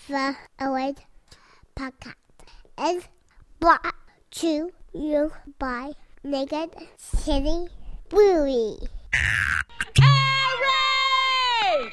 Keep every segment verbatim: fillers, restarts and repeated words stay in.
The Airraid Podcast is brought to you by Naked City Brewery. Airraid!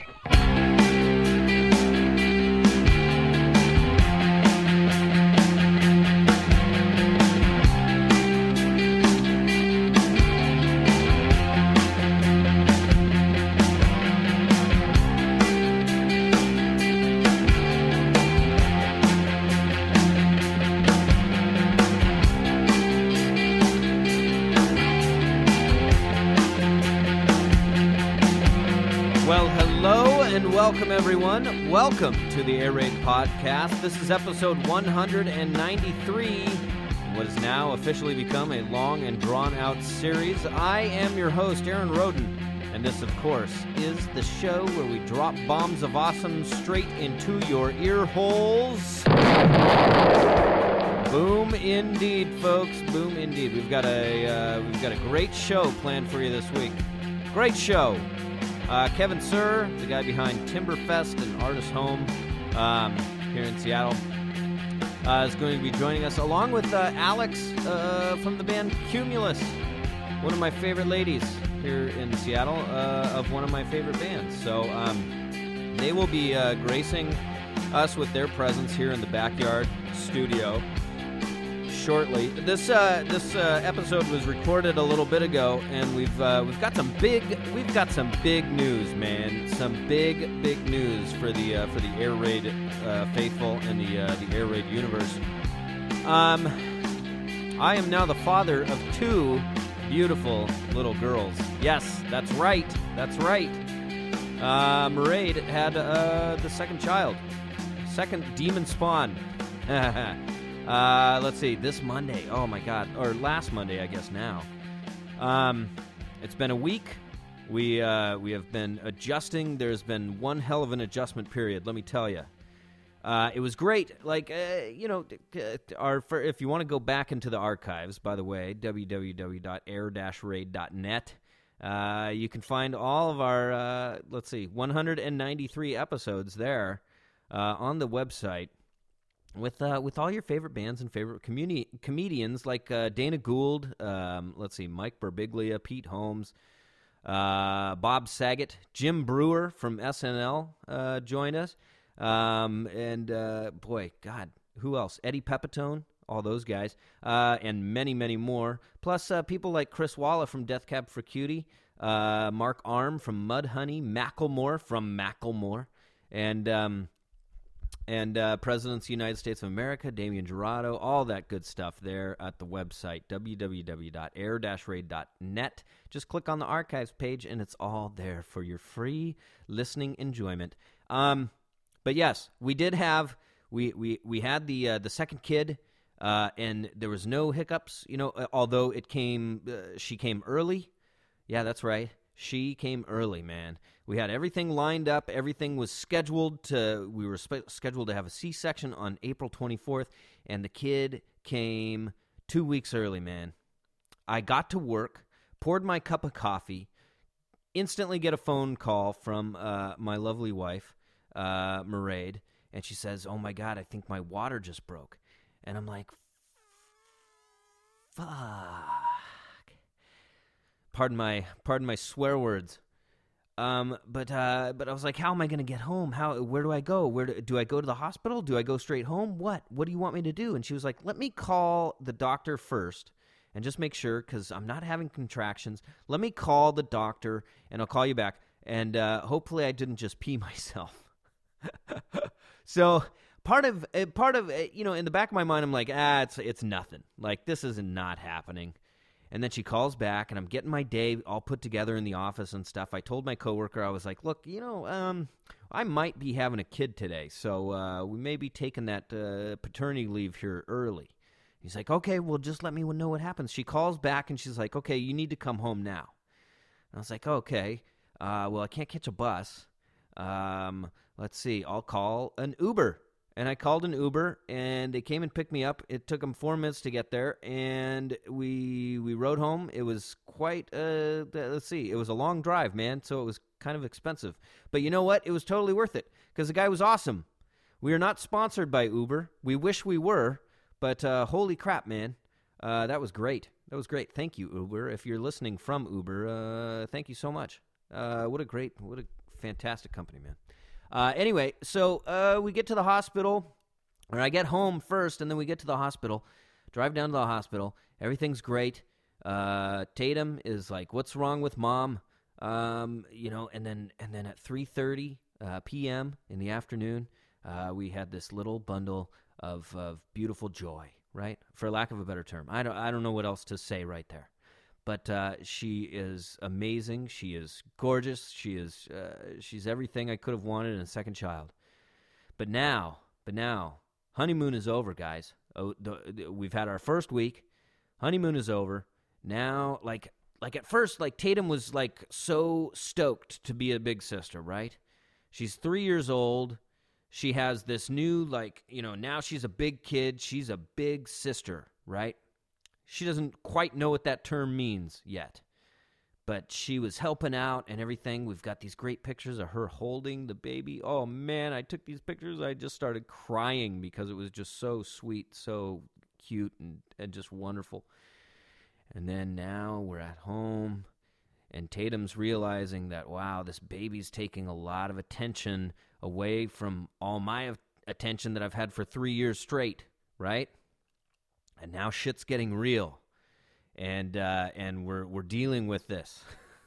Well, hello and welcome, everyone. Welcome to the Airraid Podcast. This is episode one hundred ninety-three, what has now officially become a long and drawn-out series. I am your host, Aaron Roden, and this, of course, is the show where we drop bombs of awesome straight into your ear holes. Boom, indeed, folks. Boom, indeed. We've got a uh, we've got a great show planned for you this week. Great show. Uh, Kevin Sir, the guy behind Timberfest and Artist Home um, here in Seattle, uh, is going to be joining us, along with uh, Alex uh, from the band Cumulus, one of my favorite ladies here in Seattle, uh, of one of my favorite bands. So um, they will be uh, gracing us with their presence here in the backyard studio shortly. This uh, this uh, episode was recorded a little bit ago, and we've uh, we've got some big we've got some big news, man. Some big big news for the uh, for the Airraid uh, faithful and the uh, the Airraid universe. Um, I am now the father of two beautiful little girls. Yes, that's right. That's right. Uh, Mairead had uh, the second child, second demon spawn. Uh, let's see, this Monday, oh my God, or last Monday, I guess now. Um, it's been a week. We, uh, we have been adjusting. There's been one hell of an adjustment period, let me tell you. Uh, it was great. Like, uh, you know, our, for, if you want to go back into the archives, by the way, w w w dot air dash raid dot net, uh, you can find all of our, uh, let's see, one hundred ninety-three episodes there, uh, on the website. With uh, with all your favorite bands and favorite community comedians like uh, Dana Gould, um, let's see, Mike Birbiglia, Pete Holmes, uh, Bob Saget, Jim Brewer from S N L uh, joined us, um, and uh, boy, God, who else? Eddie Pepitone, all those guys, uh, and many, many more. Plus uh, people like Chris Walla from Death Cab for Cutie, uh, Mark Arm from Mudhoney, Macklemore from Macklemore, and um, And uh, Presidents of the United States of America, Damian Jurado, all that good stuff there at the website, w w w dot air dash raid dot net. Just click on the archives page, and it's all there for your free listening enjoyment. Um, but yes, we did have we we we had the uh, the second kid, uh, and there was no hiccups. You know, although it came, uh, she came early. Yeah, that's right. She came early, man. We had everything lined up. Everything was scheduled to, we were spe- scheduled to have a C-section on April twenty-fourth, and the kid came two weeks early, man. I got to work, poured my cup of coffee, instantly get a phone call from uh, my lovely wife, uh, Mairead, and she says, oh my God, I think my water just broke. And I'm like, fuck. Pardon my, pardon my swear words. Um, but, uh, but I was like, how am I going to get home? How, where do I go? Where do, do I go to the hospital? Do I go straight home? What, what do you want me to do? And she was like, let me call the doctor first and just make sure, cause I'm not having contractions. Let me call the doctor and I'll call you back. And, uh, hopefully I didn't just pee myself. So part of, part of, you know, in the back of my mind, I'm like, ah, it's, it's nothing. Like, this is not happening. And then she calls back, and I'm getting my day all put together in the office and stuff. I told my coworker, I was like, look, you know, um, I might be having a kid today, so uh, we may be taking that uh, paternity leave here early. He's like, okay, well, just let me know what happens. She calls back, and she's like, okay, you need to come home now. And I was like, okay, uh, well, I can't catch a bus. Um, let's see, I'll call an Uber. And I called an Uber, and they came and picked me up. It took them four minutes to get there, and we we rode home. It was quite, uh, let's see, it was a long drive, man, so it was kind of expensive. But you know what? It was totally worth it, because the guy was awesome. We are not sponsored by Uber. We wish we were, but uh, holy crap, man. Uh, that was great. That was great. Thank you, Uber. If you're listening from Uber, uh, thank you so much. Uh, what a great, what a fantastic company, man. Uh, anyway, so uh, we get to the hospital, or I get home first, and then we get to the hospital, drive down to the hospital. Everything's great. Uh, Tatum is like, what's wrong with mom? Um, you know, and then and then at three thirty uh, p.m. in the afternoon, uh, we had this little bundle of, of beautiful joy, right? For lack of a better term. I don't, I don't know what else to say right there. But uh, she is amazing. She is gorgeous. She is uh, she's everything I could have wanted in a second child. But now, but now, honeymoon is over, guys. Oh, the, the, we've had our first week. Honeymoon is over. Now, like like at first, like Tatum was like so stoked to be a big sister, right? She's three years old. She has this new, like, you know, now she's a big kid. She's a big sister, right? She doesn't quite know what that term means yet, but she was helping out and everything. We've got these great pictures of her holding the baby. Oh, man, I took these pictures. I just started crying because it was just so sweet, so cute, and, and just wonderful. And then now we're at home, and Tatum's realizing that, wow, this baby's taking a lot of attention away from all my attention that I've had for three years straight, right? And now shit's getting real, and uh, and we're we're dealing with this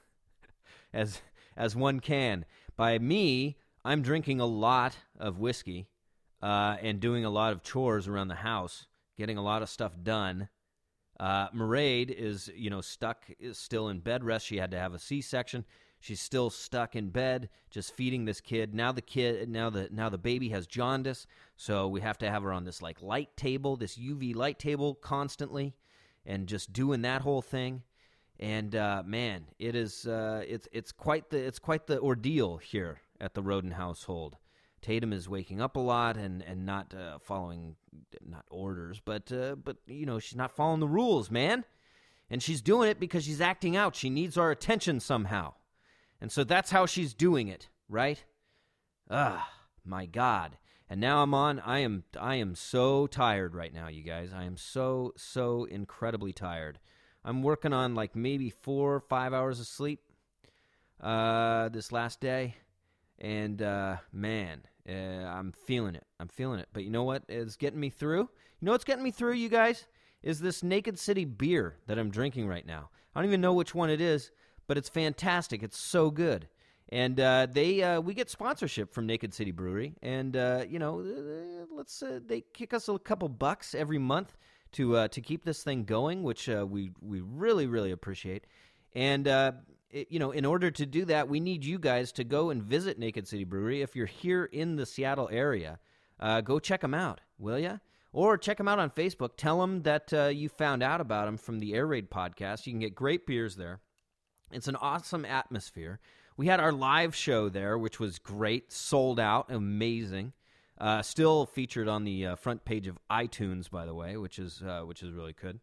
as as one can. By me, I'm drinking a lot of whiskey uh, and doing a lot of chores around the house, getting a lot of stuff done. Uh, Mairead is you know stuck, is still in bed rest. She had to have a C-section. She's still stuck in bed, just feeding this kid. Now the kid, now the now the baby has jaundice, so we have to have her on this like light table, this U V light table constantly, and just doing that whole thing. And uh, man, it is uh, it's it's quite the it's quite the ordeal here at the Roden household. Tatum is waking up a lot and and not uh, following not orders, but uh, but you know she's not following the rules, man. And she's doing it because she's acting out. She needs our attention somehow. And so that's how she's doing it, right? Ah, my God. And now I'm on, I am I am so tired right now, you guys. I am so, so incredibly tired. I'm working on like maybe four or five hours of sleep uh, this last day. And, uh, man, uh, I'm feeling it. I'm feeling it. But you know what is getting me through? You know what's getting me through, you guys? Is this Naked City beer that I'm drinking right now. I don't even know which one it is. But it's fantastic. It's so good. And uh, they uh, we get sponsorship from Naked City Brewery. And, uh, you know, let's uh, they kick us a couple bucks every month to uh, to keep this thing going, which uh, we, we really, really appreciate. And, uh, it, you know, in order to do that, we need you guys to go and visit Naked City Brewery. If you're here in the Seattle area, uh, go check them out, will ya? Or check them out on Facebook. Tell them that uh, you found out about them from the Air Raid podcast. You can get great beers there. It's an awesome atmosphere. We had our live show there, which was great, sold out, amazing. Uh, still featured on the uh, front page of iTunes, by the way, which is uh, which is really good.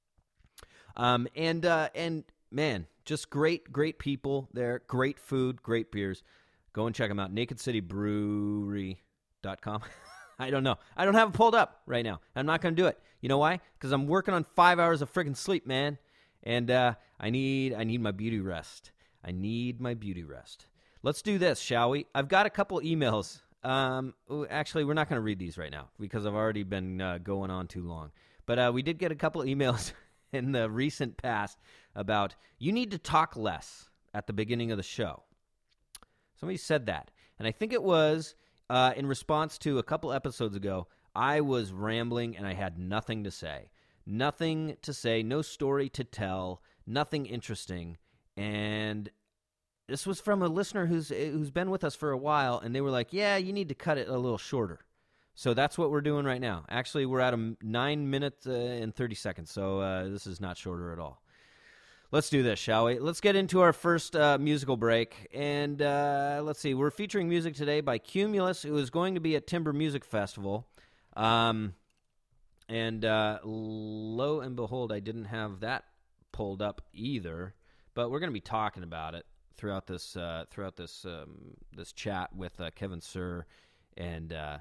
Um, and uh, and man, just great, great people there, great food, great beers. Go and check them out. naked city brewery dot com. I don't know. I don't have it pulled up right now. I'm not going to do it. You know why? Because I'm working on five hours of freaking sleep, man. And uh, I need I need my beauty rest. I need my beauty rest. Let's do this, shall we? I've got a couple emails. Um, actually, we're not going to read these right now because I've already been uh, going on too long. But uh, we did get a couple emails in the recent past about you need to talk less at the beginning of the show. Somebody said that. And I think it was uh, in response to a couple episodes ago, I was rambling and I had nothing to say. Nothing to say, no story to tell, nothing interesting. And this was from a listener who's who's been with us for a while, and they were like, yeah, you need to cut it a little shorter. So that's what we're doing right now. Actually, we're at a nine minutes uh, and thirty seconds, so uh, this is not shorter at all. Let's do this, shall we? Let's get into our first uh, musical break. And uh, let's see, we're featuring music today by Cumulus, who is going to be at Timber Music Festival. Um... And uh, lo and behold, I didn't have that pulled up either. But we're going to be talking about it throughout this uh, throughout this um, this chat with uh, Kevin Sir and uh,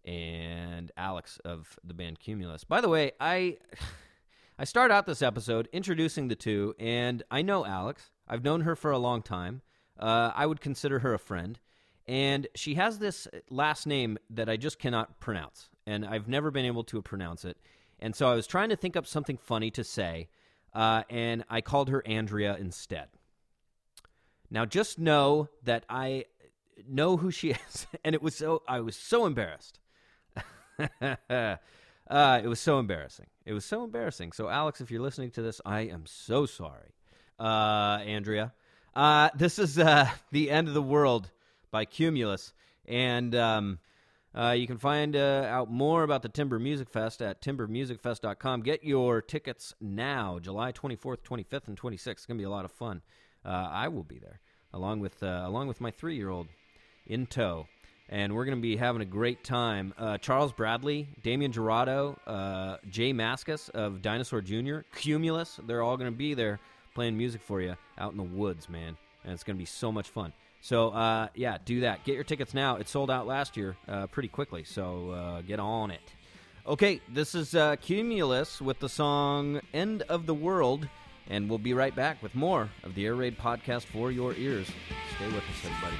and Alex of the band Cumulus. By the way, I I start out this episode introducing the two, and I know Alex. I've known her for a long time. Uh, I would consider her a friend. And she has this last name that I just cannot pronounce, and I've never been able to pronounce it. And so I was trying to think up something funny to say, uh, and I called her Andrea instead. Now, just know that I know who she is, and it was so I was so embarrassed. uh, it was so embarrassing. It was so embarrassing. So, Alex, if you're listening to this, I am so sorry, uh, Andrea. Uh, this is uh, The End of the World by Cumulus, and um, uh, you can find uh, out more about the Timber Music Fest at timber music fest dot com. Get your tickets now, July twenty-fourth, twenty-fifth, and twenty-sixth. It's going to be a lot of fun. Uh, I will be there, along with uh, along with my three-year-old in tow, and we're going to be having a great time. Uh, Charles Bradley, Damian Gerardo, uh, Jay Maskus of Dinosaur Junior, Cumulus, they're all going to be there playing music for you out in the woods, man, and it's going to be so much fun. So, uh, yeah, do that. Get your tickets now. It sold out last year uh, pretty quickly, so uh, get on it. Okay, this is uh, Cumulus with the song End of the World, and we'll be right back with more of the Air Raid podcast for your ears. Stay with us, everybody.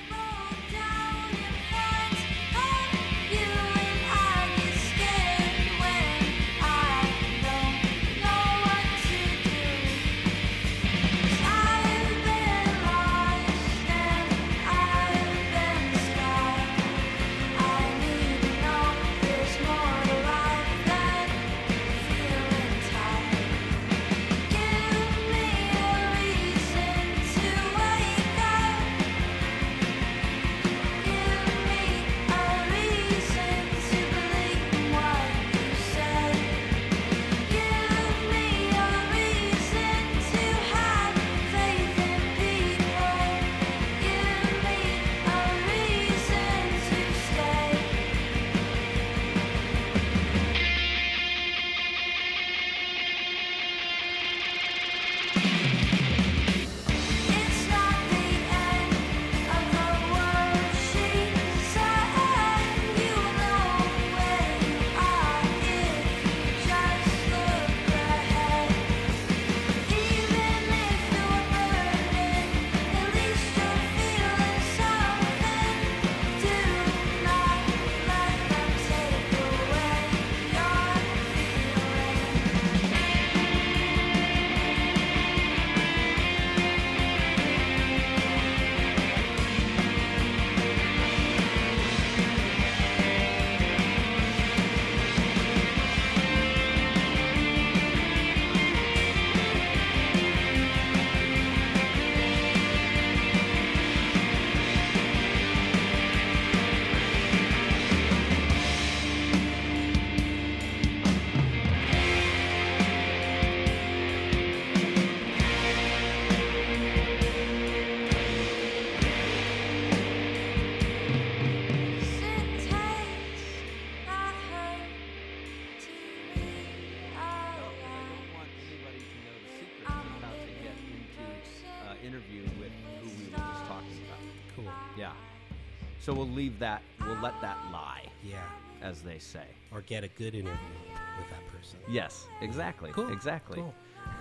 So we'll leave that, we'll let that lie. Yeah. As they say. Or get a good interview with that person. Yes, exactly. Cool. Exactly. Cool.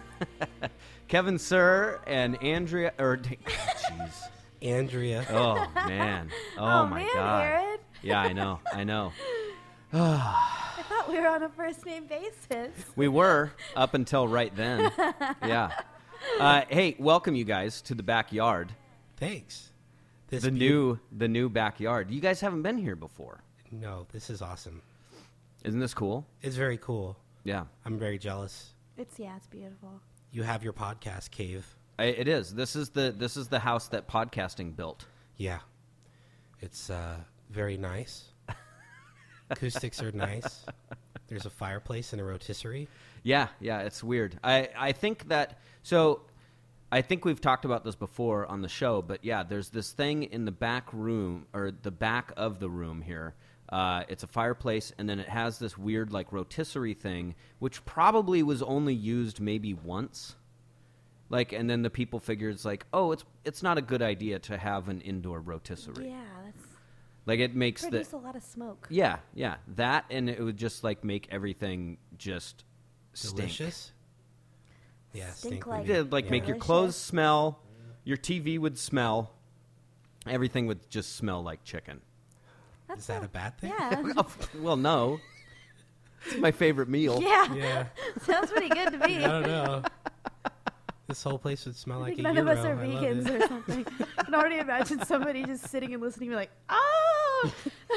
Kevin Sir and Andrea, or, jeez. Andrea. Oh, man. Oh, oh my man, God. Aaron. Yeah, I know. I know. I thought we were on a first name basis. We were up until right then. Yeah. Uh, hey, welcome you guys to the backyard. Thanks. This the be- new the new backyard. You guys haven't been here before. No, this is awesome. Isn't this cool? It's very cool. Yeah. I'm very jealous. It's yeah, it's beautiful. You have your podcast cave. I, it is. This is the this is the house that podcasting built. Yeah. It's uh, very nice. Acoustics are nice. There's a fireplace and a rotisserie. Yeah, yeah, it's weird. I, I think that so I think we've talked about this before on the show, but yeah, there's this thing in the back room, or the back of the room here. Uh, it's a fireplace, and then it has this weird, like, rotisserie thing, which probably was only used maybe once. Like, and then the people figured it's like, oh, it's it's not a good idea to have an indoor rotisserie. Yeah, that's Like it makes the Produce a lot of smoke. yeah, yeah, that, and it would just like make everything just stink. Delicious. Yeah, Stink stink like- would be- Yeah, like yeah. make your Delicious. clothes smell, your T V would smell, everything would just smell like chicken. That's Is that a- a bad thing? Yeah. Well, no, it's my favorite meal. yeah. Yeah. Sounds pretty good to me. I don't know. This whole place would smell I like think a none gyro. of us are I love vegans it. or something. I can already imagine somebody just sitting and listening, be like, "Oh,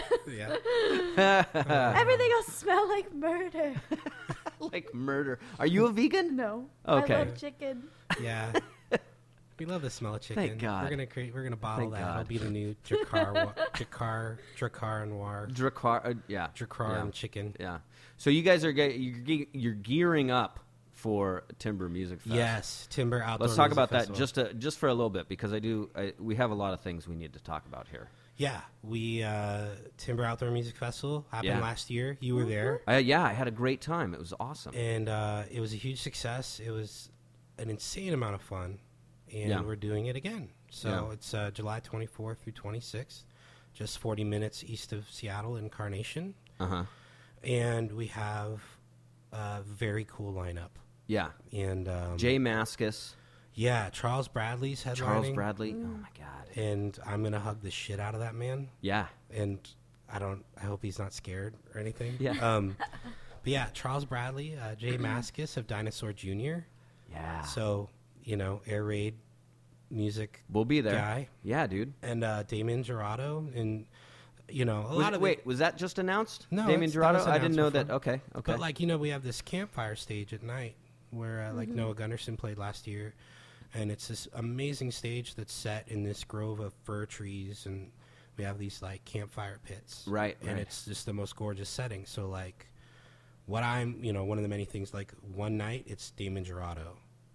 Yeah. everything will smell like murder." Like murder. Are you a vegan? No, Okay. I love chicken. Yeah. We love the smell of chicken. Thank God. We're gonna create. We're gonna bottle Thank that. It'll God. be the new Dracar, wa- Dracar, Dracar Noir, Dracar, uh, yeah, Dracar yeah. and chicken. Yeah. So you guys are ge- you're, ge- you're gearing up for Timber Music Fest. Yes, Timber Outdoor. Let's talk Music about Festival. that just a, just for a little bit because I do I, we have a lot of things we need to talk about here. Yeah, we uh, Timber Outdoor Music Festival happened Yeah. last year. You were there, I, yeah, I had a great time. It was awesome. and uh, it was a huge success. It was an insane amount of fun, and Yeah. we're doing it again. So Yeah. it's uh, July twenty-fourth through twenty-sixth, just forty minutes east of Seattle in Carnation, Uh huh. and we have a very cool lineup. Yeah. And um, Jay Mascis, yeah, Charles Bradley's headlining. Charles Bradley. Oh my God. And I'm gonna hug the shit out of that man. Yeah. And I don't. I hope he's not scared or anything. Yeah. Um, but yeah, Charles Bradley, uh, Jay Mascis of Dinosaur Junior Yeah. So you know, Air Raid music We'll be there. guy, Yeah, dude. and uh, Damien Gerardo, and you know a Was lot it- of wait, the, was that just announced? No, Damien it's- that Gerardo. was I didn't know announced that. before. Okay. Okay. But like you know, we have this campfire stage at night where uh, like Noah Gunderson played last year, and it's this amazing stage that's set in this grove of fir trees, and we have these like campfire pits, Right, And right. it's just the most gorgeous setting. So like, what I'm you know one of the many things like one night it's Damien Gerardo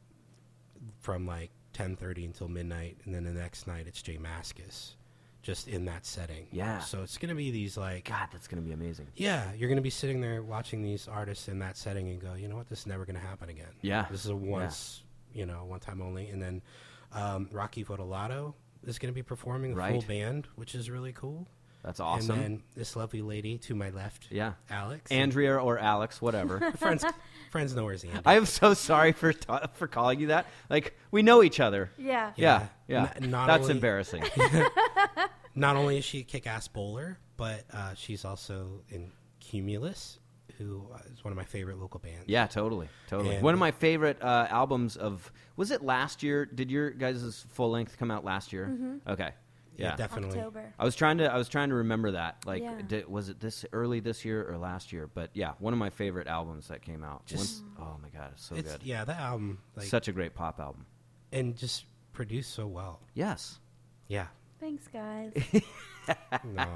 from like ten thirty until midnight, and then the next night it's Jay Mascis, just in that setting. Yeah. So it's gonna be these like God, that's gonna be amazing. yeah, you're going to be sitting there watching these artists in that setting and go, you know what, this is never going to happen again. Yeah. This is a once, you know, one time only. And then um, Rocky Votolato is going to be performing a full Right. band, which is really cool. That's awesome. And then this lovely lady to my left, Yeah. Alex. Andrea or Alex, whatever. friends, friends know where's Andy. I am so sorry for ta- for calling you that. Like we know each other. Yeah. Yeah, yeah. N- not That's only- embarrassing. Not only is she a kick-ass bowler, but uh, she's also in Cumulus, who uh, is one of my favorite local bands. Yeah, totally, totally. And- One of my favorite uh, albums of was it last year? Did your guys' full length come out last year? Mm-hmm. Okay, Yeah, yeah. definitely. October. I was trying to I was trying to remember that. Like, Yeah. did, was it this early this year or last year? But yeah, one of my favorite albums that came out. Just- Once- oh my god, it's so It's, good. yeah, that album, like, Such a great pop album. and just produced so well. Yes. Yeah. Thanks, guys. No.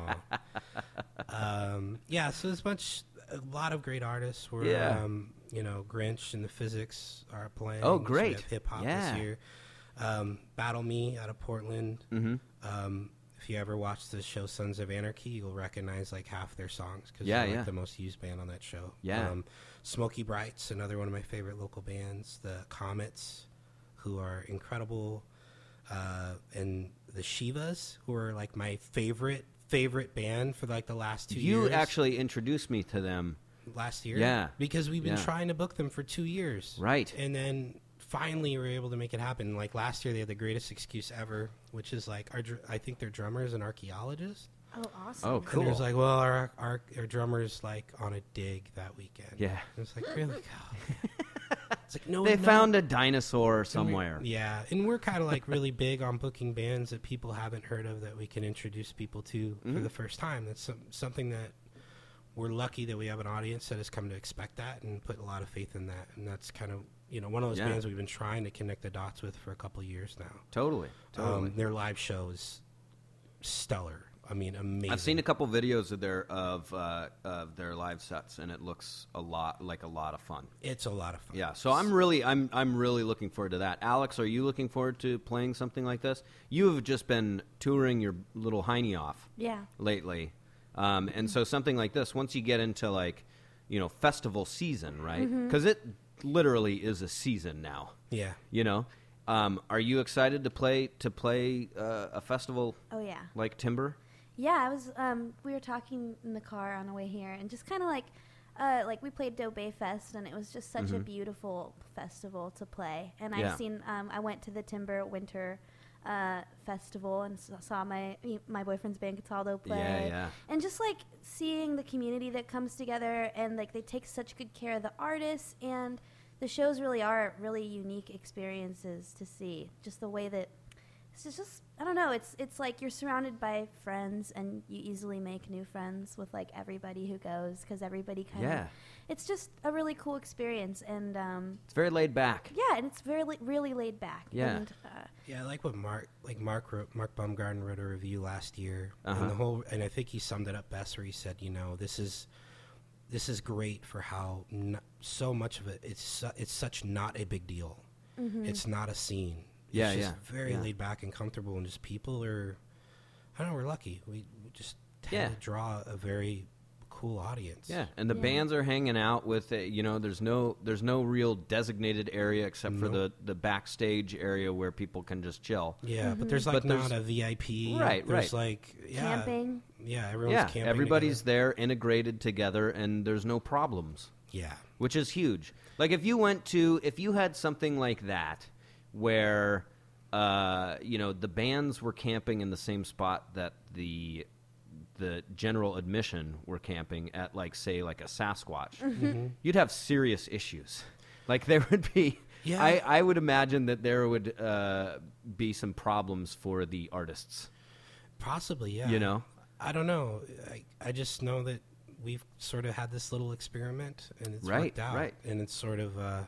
um, yeah, so there's a bunch, a lot of great artists. Were, Yeah. um, you know, Grinch and the Physics are playing. Oh, So we great. have hip hop Yeah. this year. Um, Battle Me out of Portland. Mm-hmm. Um, if you ever watch the show Sons of Anarchy, you'll recognize like half their songs because Yeah, they're like yeah. the most used band on that show. Yeah. Um, Smoky Brights, another one of my favorite local bands. The Comets, who are incredible, uh, and the Shivas, who are like my favorite favorite band for like the last two You years. actually introduced me to them. last year, Yeah. because we've been Yeah. trying to book them for two years, Right. And then finally we were able to make it happen. Like last year, they had the greatest excuse ever, which is like our dr- I think their drummer is an archaeologist. Oh, awesome. Oh, cool. And there's like, well, our, our our drummer's like on a dig that weekend. Yeah. And it's like, really? God. It's like no. They no. found a dinosaur And we- somewhere. Yeah, and we're kind of like really big on booking bands that people haven't heard of that we can introduce people to for Mhm. the first time. That's some, something that we're lucky that we have an audience that has come to expect that and put a lot of faith in that. And that's kind of you know one of those Yeah. bands we've been trying to connect the dots with for a couple years now. Totally. Totally. Um, their live show is stellar. I mean, amazing. I've seen a couple videos of their of uh, of their live sets, and it looks a lot like a lot of fun. It's a lot of fun. Yeah, so I'm really I'm I'm really looking forward to that. Alex, are you looking forward to playing something like this? You have just been touring your little hiney off Yeah. lately, um, and so something like this, once you get into like, you know, festival season, right? Because it literally is a season now. Yeah. You know, um, are you excited to play to play uh, a festival Oh, yeah. like Timber? Yeah, I was. Um, we were talking in the car on the way here, and just kind of like, uh, like we played Doe Bay Fest, and it was just such Mhm. a beautiful festival to play. And Yeah. I've seen. Um, I went to the Timber Winter uh, Festival and s- saw my my boyfriend's band Cataldo play. Yeah, yeah. And just like seeing the community that comes together, and like they take such good care of the artists, and the shows really are really unique experiences to see. Just the way that it's just, just I don't know. It's it's like you're surrounded by friends, and you easily make new friends with like everybody who goes, because everybody kind of. Yeah. It's just a really cool experience, and um, It's very laid back. yeah, and it's very li- really laid back. Yeah. And, uh, Yeah, I like what Mark, like Mark, wrote, Mark Baumgarten wrote a review last year, Uh-huh. and the whole, and I think he summed it up best, where he said, you know, this is, this is great for how n- so much of it, it's su- it's such not a big deal. mhm. It's not a scene. Yeah, it's just yeah, very yeah. laid back and comfortable, and just people are, I don't know, we're lucky. We, we just tend Yeah. to draw a very cool audience. Yeah, and the Yeah. bands are hanging out with it. You know, there's no there's no real designated area except for the, Nope. the backstage area where people can just chill. Yeah, but there's like But there's- not a V I P. Right, There's right. like yeah, Camping. Yeah, everyone's Yeah, camping. everybody's together. there integrated together, and there's no problems, Yeah. which is huge. Like if you went to if you had something like that where uh, you know the bands were camping in the same spot that the the general admission were camping at, like say like a Sasquatch, Mm-hmm. you'd have serious issues. Like there would be Yeah. I, I would imagine that there would uh, be some problems for the artists. Possibly, yeah. You know? I don't know. I, I just know that we've sort of had this little experiment, and it's Right, worked out. right. And it's sort of, uh,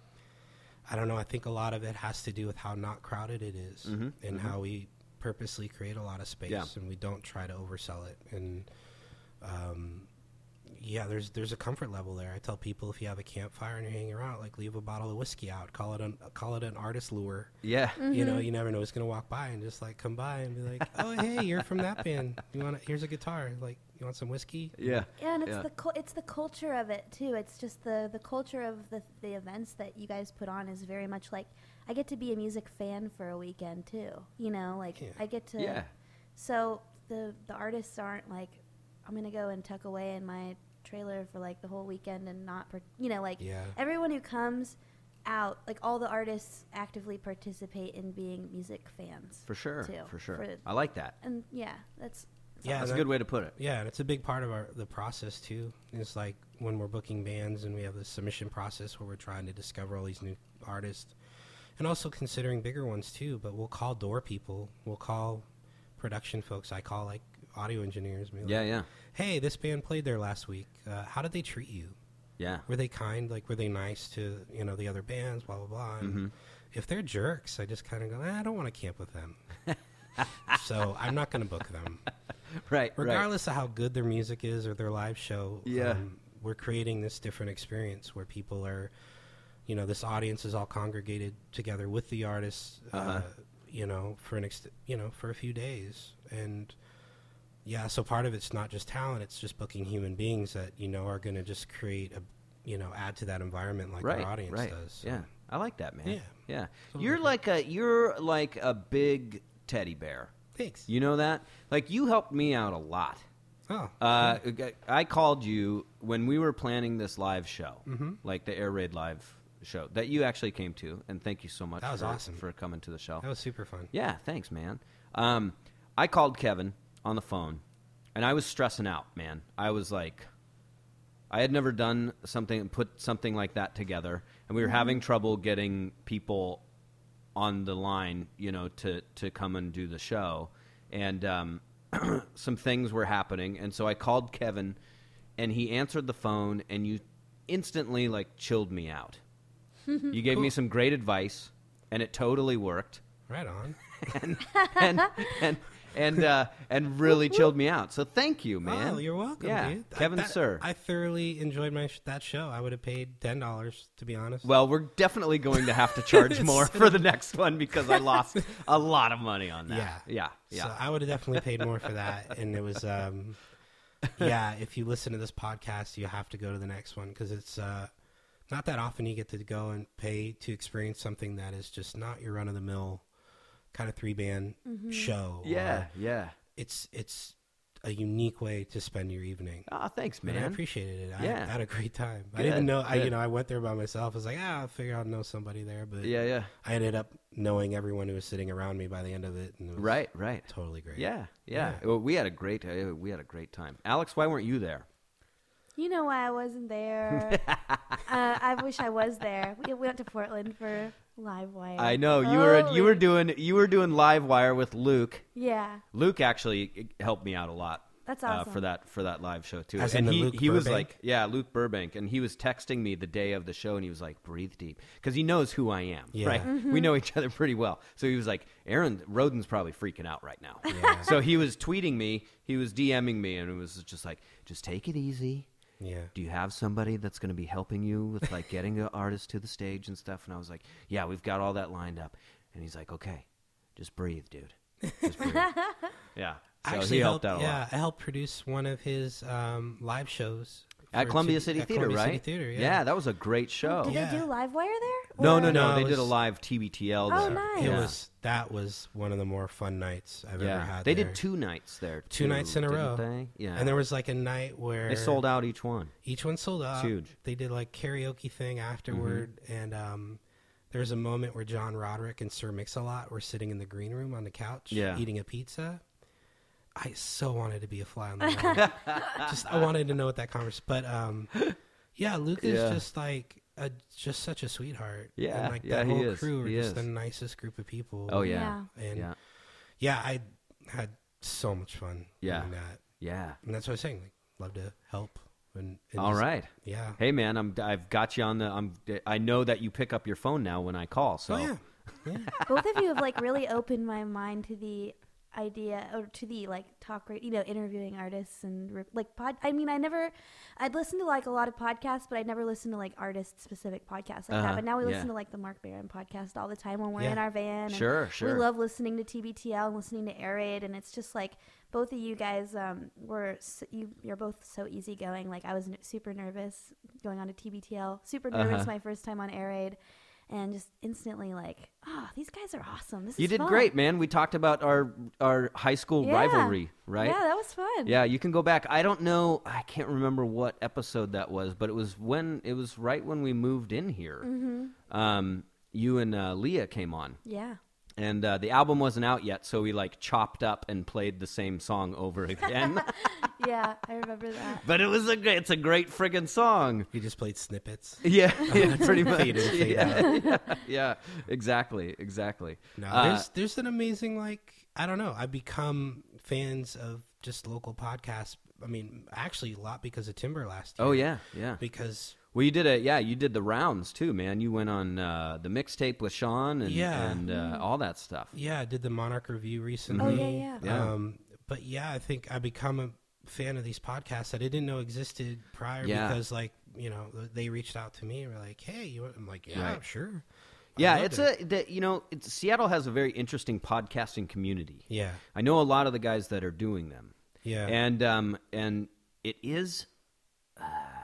I don't know. I think a lot of it has to do with how not crowded it is, Mhm, and mhm. how we purposely create a lot of space, Yeah. and we don't try to oversell it. And um, yeah, there's there's a comfort level there. I tell people, if you have a campfire and you're hanging around, like leave a bottle of whiskey out. Call it an call it an artist lure. Yeah. You know, you never know who's gonna walk by and just like come by and be like, "Oh, hey, you're from that band. You want? Here's a guitar. Like, you want some whiskey?" Yeah. Yeah, and it's Yeah. the cul it's the culture of it too. It's just the the culture of the the events that you guys put on is very much like I get to be a music fan for a weekend too. You know, like Yeah. I get to. Yeah. So the the artists aren't like I'm gonna go and tuck away in my trailer for like the whole weekend and not, per- you know, like Yeah. everyone who comes out, like all the artists actively participate in being music fans. For sure. too, For sure. for- I like that. And yeah, that's Yeah, That's a that- good way to put it. Yeah, and it's a big part of our the process too. It's like when we're booking bands and we have the submission process where we're trying to discover all these new artists, and also considering bigger ones too. But we'll call door people, we'll call production folks. I call like audio engineers. and be like, Yeah, yeah. Hey, this band played there last week. Uh, how did they treat you? Yeah. Were they kind? Like, were they nice to, you know, the other bands, blah, blah, blah. And Mhm. if they're jerks, I just kind of go, eh, I don't want to camp with them. So I'm not going to book them. Right. Regardless of how good their music is or their live show, Yeah. um, we're creating this different experience where people are, you know, this audience is all congregated together with the artists, uh Uh-huh. you know, for an ext- you know, for a few days. And yeah, so part of it's not just talent; it's just booking human beings that you know are going to just create a, you know, add to that environment like Right. our audience right. does. So, Yeah. I like that, man. Yeah. Yeah. Something You're like like a you're like a big teddy bear. Thanks. You know that? Like you helped me out a lot. Oh. Uh, I called you when we were planning this live show, Mhm. like the Air Raid live show that you actually came to, and thank you so much. That was for, awesome. for coming to the show. that was super fun. Yeah, thanks, man. Um, I called Kevin on the phone, and I was stressing out, man. I was like, I had never done something, put something like that together, and we were having trouble getting people on the line, you know, to, to come and do the show. And um, some things were happening, and so I called Kevin, and he answered the phone, and you instantly, like, chilled me out. You gave me Cool. some great advice, and it totally worked. Right on. and and and and, uh, and really chilled me out. So thank you, man. Oh, you're welcome, Yeah, dude. Kevin I, that- Sir. I thoroughly enjoyed my sh- that show. I would have paid ten dollars to be honest. Well, we're definitely going to have to charge It's more sort for of- the next one because I lost a lot of money on that. Yeah. yeah, yeah. So I would have definitely paid more for that. And it was, um, yeah, if you listen to this podcast, you have to go to the next one because it's uh, not that often you get to go and pay to experience something that is just not your run of the mill kind of three band show. yeah, or yeah. It's, it's, a unique way to spend your evening. Oh, thanks, And man. I appreciated it. I, Yeah. I had a great time. I Good, didn't know. I good. you know I went there by myself. I was like, ah, I'll figure out know somebody there. But Yeah, yeah. I ended up knowing everyone who was sitting around me by the end of it. And it was Right, right. Totally great. Yeah, yeah. Yeah. Well, we had a great uh, we had a great time. Alex, why weren't you there? You know why I wasn't there. uh, I wish I was there. We, we went to Portland for Livewire. I know you were you were Holy- doing you were doing Livewire with Luke. Yeah, Luke actually helped me out a lot. that's Uh, awesome. for that for that live show too. As and in the he Luke he was Burbank? like, yeah, Luke Burbank, and he was texting me the day of the show, and he was like, breathe deep, because he knows who I am, Yeah. right? Mm-hmm. We know each other pretty well. So he was like, Aaron Roden's probably freaking out right now. Yeah. So he was tweeting me, he was DMing me, and it was just like, just take it easy. Yeah. Do you have somebody that's going to be helping you with like getting an artist to the stage and stuff? And I was like, yeah, we've got all that lined up. And he's like, okay, just breathe, dude. Just breathe. Yeah. So I actually he helped, out a yeah, lot. I helped produce one of his um, live shows At for Columbia T- City at Theater, Columbia right? City Theater, yeah. Yeah, that was a great show. Did Yeah. they do Livewire there? No, Or- no, no. No, They it did a was- live T B T L Oh, there. nice. It Yeah. was that was one of the more fun nights I've Yeah. ever had. They there. did two nights there. Two too, nights in a didn't row. They? Yeah. And there was like a night where they sold out each one. Each one sold out. huge. They did like karaoke thing afterward, Mm-hmm. and um, there was a moment where John Roderick and Sir Mix-a-Lot were sitting in the green room on the couch, Yeah. eating a pizza. I so wanted to be a fly on the wall. Just I wanted to know what that conversation. But um, yeah, Luke is Yeah. just like a, just such a sweetheart. Yeah, and like yeah, that he whole is. crew are He just is. the nicest group of people. Oh yeah. and Yeah. yeah, I had so much fun Yeah. doing that, Yeah. and that's what I was saying. Like, love to help. And, and All just- right. Yeah. Hey man, I'm I've got you on the I'm I know that you pick up your phone now when I call. So Oh yeah. Yeah. Both of you have like really opened my mind to the idea or to the like talk rate, you know, interviewing artists and re- like pod. I mean, I never, I'd listen to like a lot of podcasts, but I'd never listen to like artist specific podcasts like Uh-huh, that. But now we yeah. listen to like the Mark Barron podcast all the time when we're Yeah. in our van. And Sure, sure. We love listening to T B T L and listening to Air Raid, and it's just like both of you guys um, were so, you. You're both so easygoing. Like I was n- super nervous going on to T B T L, super nervous Uh-huh. my first time on Air Raid. And just instantly like, oh, these guys are awesome. This you is did fun. great, man. We talked about our our high school Yeah. rivalry, right? Yeah, that was fun. Yeah, you can go back. I don't know. I can't remember what episode that was, but it was when it was right when we moved in here. Mm-hmm. Um, you and uh, Leah came on, Yeah. and uh, the album wasn't out yet, so we like chopped up and played the same song over again. Yeah, I remember that. But it was a great, it's a great friggin' song. You just played snippets. Yeah, yeah, pretty much. Fade in, fade yeah, yeah, yeah, exactly, exactly. No, Uh, there's there's an amazing like I don't know. I've become fans of just local podcasts. I mean, actually a lot because of Timber last year. oh yeah, yeah. Because Well, you did a yeah, you did the rounds too, man. You went on uh, the mixtape with Sean and Yeah. and uh, all that stuff. yeah, I did the Monarch review recently. Oh, yeah, yeah. Yeah. Um, but yeah, I think I become a fan of these podcasts that I didn't know existed prior Yeah. because like you know they reached out to me and were like, hey, you want-" I'm like, yeah, Right. sure. I'd Yeah, love it's to." a that you know it's, Seattle has a very interesting podcasting community. yeah, I know a lot of the guys that are doing them, yeah, and um and it is. Uh,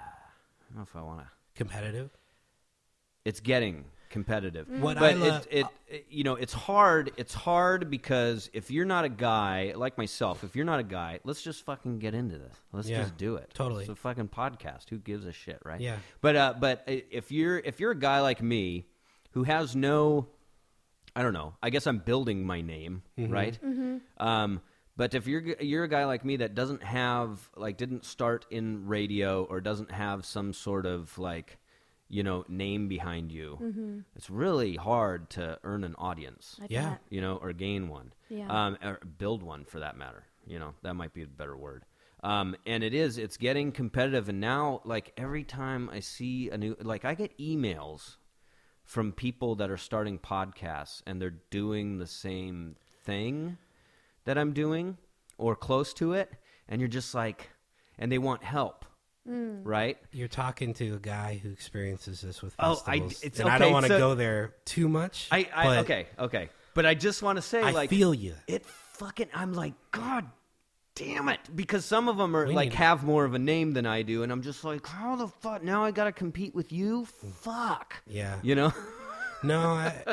I don't know if I want to. competitive. It's getting competitive. What but I love, it, it, it, you know, it's hard. It's hard because if you're not a guy like myself, if you're not a guy, let's just fucking get into this. Let's Yeah, just do it. totally. It's a fucking podcast. Who gives a shit, right? Yeah. But uh, but if you're if you're a guy like me who has no, I don't know. I guess I'm building my name, Mm-hmm. right? Um, but if you're you're a guy like me that doesn't have like didn't start in radio or doesn't have some sort of like you know name behind you, Mm-hmm. it's really hard to earn an audience, I Yeah. bet. you know, or gain one, Yeah. um, or build one for that matter. You know, that might be a better word. Um, and it is, it's getting competitive. And now, like every time I see a new, like I get emails from people that are starting podcasts and they're doing the same thing that I'm doing or close to it, and you're just like, and they want help, Mm. right? You're talking to a guy who experiences this with Oh, I- festivals. it's- and I okay, don't want to so- go there too much. I, I but okay, okay, but I just want to say, I like, feel you. it fucking. I'm like, God damn it, because some of them are We like need- have more of a name than I do, and I'm just like, how the fuck? Now I got to compete with you? Fuck, Yeah. you know. No, I,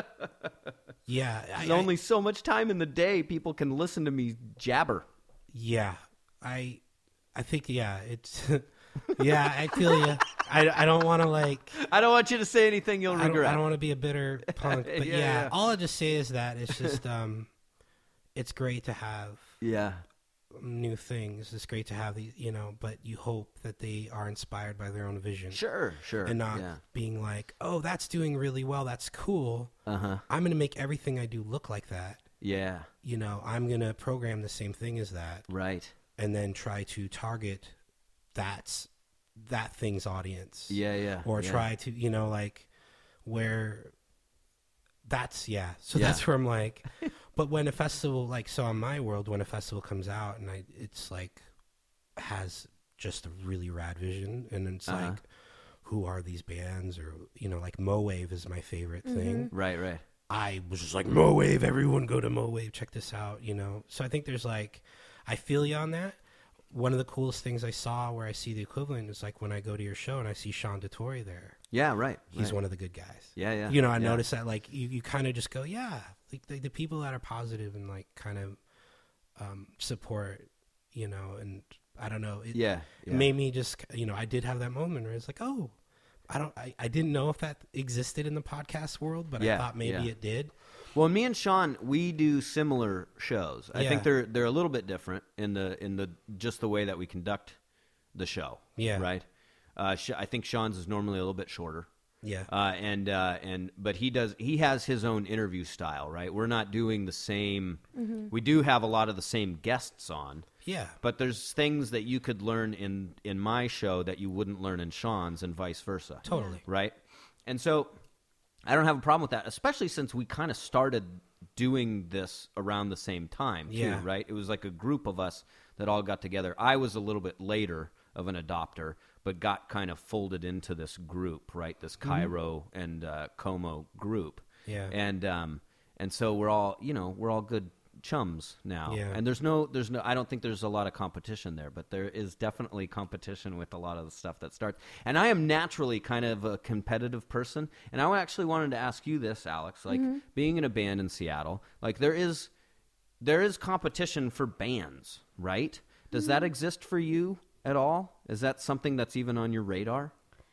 yeah. I, There's I- only so much time in the day people can listen to me jabber. yeah. I, I think yeah, it's yeah. I feel you. I, I don't want to like. I don't want you to say anything you'll I don't, regret. I don't want to be a bitter punk, but Yeah, yeah, yeah. all I just say is that it's just um, it's great to have Yeah. new things. It's great to have these, you know, but you hope that they are inspired by their own vision. Sure, sure. And not yeah. being like, oh, that's doing really well. That's cool. Uh-huh. I'm going to make everything I do look like that. Yeah. You know, I'm going to program the same thing as that Right. and then try to target that's that thing's audience. Yeah, yeah. Or yeah. try to, you know, like where that's, yeah. So Yeah. that's where I'm like, but when a festival, like, so in my world, when a festival comes out and I, it's like, has just a really rad vision and it's Uh-huh. like, who are these bands? Or, you know, like Mowave is my favorite thing. Right, right. I was just like, Mowave, everyone go to Mowave, check this out, you know? So I think there's like, I feel you on that. One of the coolest things I saw where I see the equivalent is like when I go to your show and I see Sean DeTore there. Yeah, right. He's right. one of the good guys. Yeah, yeah. You know, I yeah. noticed that like you, you kind of just go, yeah, like the, the people that are positive and like kind of um, support, you know, and I don't know. It, Yeah. it yeah. made me just, you know, I did have that moment where it's like, oh, I don't, I, I didn't know if that existed in the podcast world, but Yeah, I thought maybe yeah. it did. Well, me and Sean, we do similar shows. I Yeah. think they're they're a little bit different in the in the just the way that we conduct the show. Yeah. Right. Uh, Sh- I think Sean's is normally a little bit shorter. Yeah. Uh, and uh, and but he does he has his own interview style. Right. We're not doing the same. We do have a lot of the same guests on. Yeah. But there's things that you could learn in in my show that you wouldn't learn in Sean's, and vice versa. Totally. Right? And so I don't have a problem with that, especially since we kind of started doing this around the same time, too, Yeah. right? It was like a group of us that all got together. I was a little bit later of an adopter, but got kind of folded into this group, right? This Cairo and uh, Como group. Yeah. And um, and so we're all, you know, we're all good chums now. Yeah. And there's no there's no I don't think there's a lot of competition there, but there is definitely competition with a lot of the stuff that starts. And I am naturally kind of a competitive person, and I actually wanted to ask you this, Alex, like being in a band in Seattle, like there is there is competition for bands, right? Does that exist for you at all? Is that something that's even on your radar?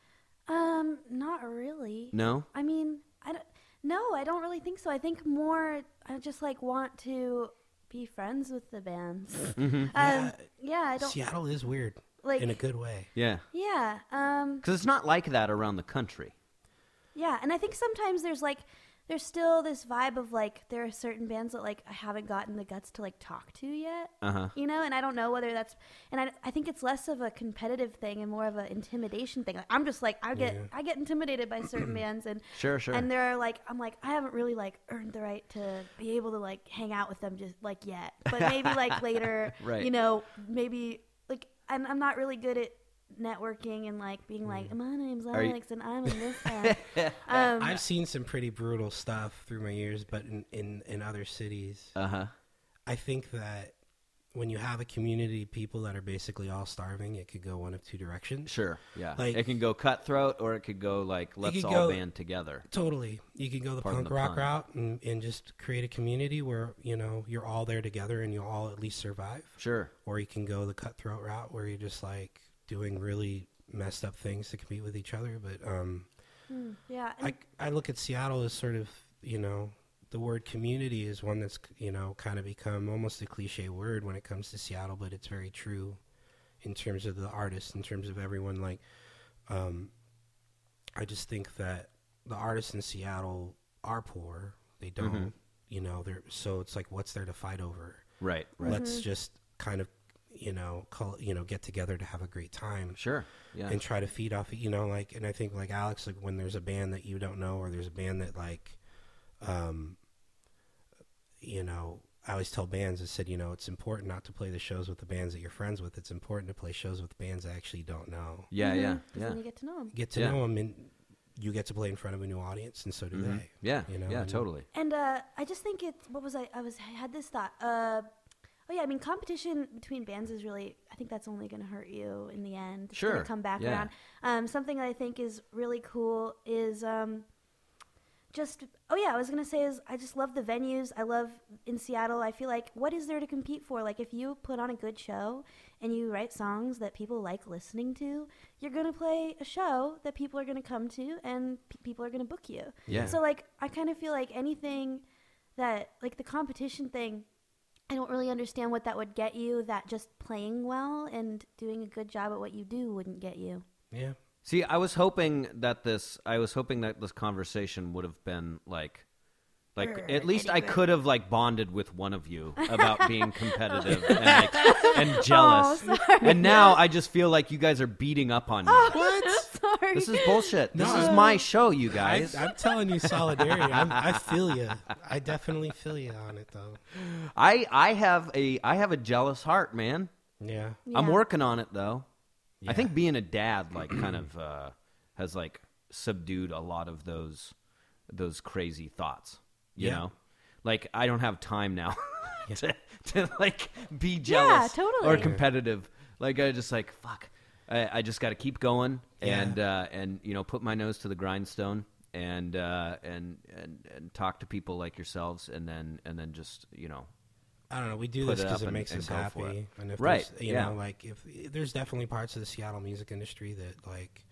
Um, not really. No? I mean, I don't, no, I don't really think so. I think more, I just like want to be friends with the bands. Mm-hmm. Um, Yeah. yeah, I don't Seattle is weird like. in a good way. Yeah. Yeah, um, Because it's not like that around the country. yeah, and I think sometimes there's like, there's still this vibe of like there are certain bands that like I haven't gotten the guts to like talk to yet. Uh-huh. You know, and I don't know whether that's, and I, I think it's less of a competitive thing and more of an intimidation thing. Like, I'm just like I get Yeah. I get intimidated by certain bands, and Sure, sure. and they're like I'm like I haven't really like earned the right to be able to like hang out with them just like yet, but maybe like later, Right. you know, maybe like I'm I'm not really good at networking and like being like my name's Are you- Alex and I'm in this band. um, I've seen some pretty brutal stuff through my years, but in, in, in other cities, Uh-huh. I think that when you have a community of people that are basically all starving, it could go one of two directions. Sure, yeah. Like- it can go cutthroat, or it could go like let's could all go- band together. Totally. You can go the Pardon punk the rock pun. route and, and just create a community where, you know, you're all there together and you all at least survive. Sure. Or you can go the cutthroat route where you're just like doing really messed up things to compete with each other. But um, yeah, and I, I look at Seattle as sort of, you know, the word community is one that's, you know, kind of become almost a cliche word when it comes to Seattle, but it's very true in terms of the artists, in terms of everyone. Like, um, I just think that the artists in Seattle are poor. They don't, Mhm. you know, they're, so it's like, what's there to fight over? Right, right. Let's just kind of, you know, call, you know, get together to have a great time. Sure. Yeah. And try to feed off it, you know, like, and I think like Alex, like when there's a band that you don't know, or there's a band that like, um, you know, I always tell bands, I said, you know, it's important not to play the shows with the bands that you're friends with. It's important to play shows with bands that actually don't know. yeah, yeah, Mhm, 'cause yeah. then you get to know them. Get to Yeah. know them, and you get to play in front of a new audience, and so do Mhm. they. Yeah, You know, yeah, and- totally. And uh, I just think it's what was I? I was I had this thought. Uh, oh yeah, I mean competition between bands is really. I think that's only going to hurt you in the end. It's Sure, going to come back yeah. around. Um, something that I think is really cool is um, just, oh yeah, I was going to say is I just love the venues. I love in Seattle. I feel like what is there to compete for? Like if you put on a good show and you write songs that people like listening to, you're going to play a show that people are going to come to and p- people are going to book you. Yeah. So like I kind of feel like anything that, like the competition thing, I don't really understand what that would get you that just playing well and doing a good job at what you do wouldn't get you. Yeah. See, I was hoping that this, I was hoping that this conversation would have been like, like Err, at least I nitty-gritty. could have like bonded with one of you about being competitive and, like, and jealous. Oh, sorry. And now I just feel like you guys are beating up on me. What? Sorry. This is bullshit. This No. is my show, you I, guys. I'm telling you, solidarity. I'm, I feel you. I definitely feel you on it, though. I I have a I have a jealous heart, man. Yeah. I'm Yeah. working on it though. I Yeah. think being a dad like kind of uh, has like subdued a lot of those those crazy thoughts. You Yeah. know, like I don't have time now to to like be jealous totally. or competitive. Like I just like fuck. I, I just got to keep going Yeah. and uh, and you know put my nose to the grindstone and uh, and and and talk to people like yourselves and then and then just you know. I don't know. We do Put this it because up it and- makes and us go for happy, it. and if Right, there's, you yeah. know, like if there's definitely parts of the Seattle music industry that like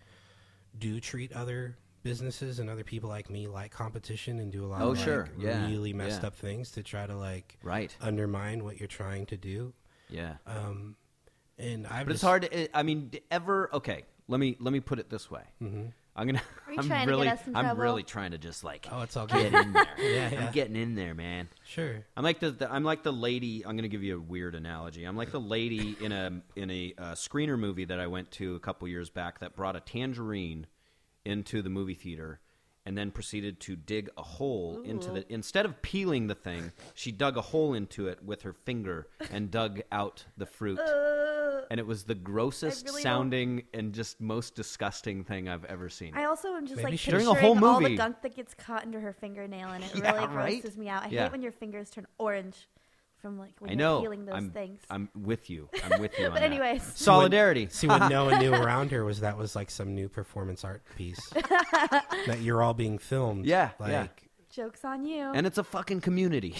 do treat other businesses and other people like me like competition and do a lot Oh, of sure, like yeah, really messed yeah. up things to try to like Right. undermine what you're trying to do. Yeah. Um, and I But it's hard to, I mean, ever, okay, let me, let me put it this way. Mm-hmm. I'm going to, Are you I'm trying to really, get us in I'm trouble? really trying to just like Oh, it's all get good. in there. Yeah, yeah. I'm getting in there, man. Sure. I'm like the, the I'm like the lady. I'm going to give you a weird analogy. I'm like the lady in a in a uh, screener movie that I went to a couple years back that brought a tangerine into the movie theater and then proceeded to dig a hole into the instead of peeling the thing, she dug a hole into it with her finger and dug out the fruit. Uh, And it was the grossest really sounding and just most disgusting thing I've ever seen. I also am just Maybe like she- During picturing a whole all the movie. gunk that gets caught into her fingernail, and it Yeah, really right? grosses me out. I Yeah. hate when your fingers turn orange from like when I you're know. peeling those I'm, things. I'm with you. I'm with you on But that. anyways, Solidarity. See, what Noah knew around her was that was like some new performance art piece that you're all being filmed. Yeah, like yeah. joke's on you. And it's a fucking community.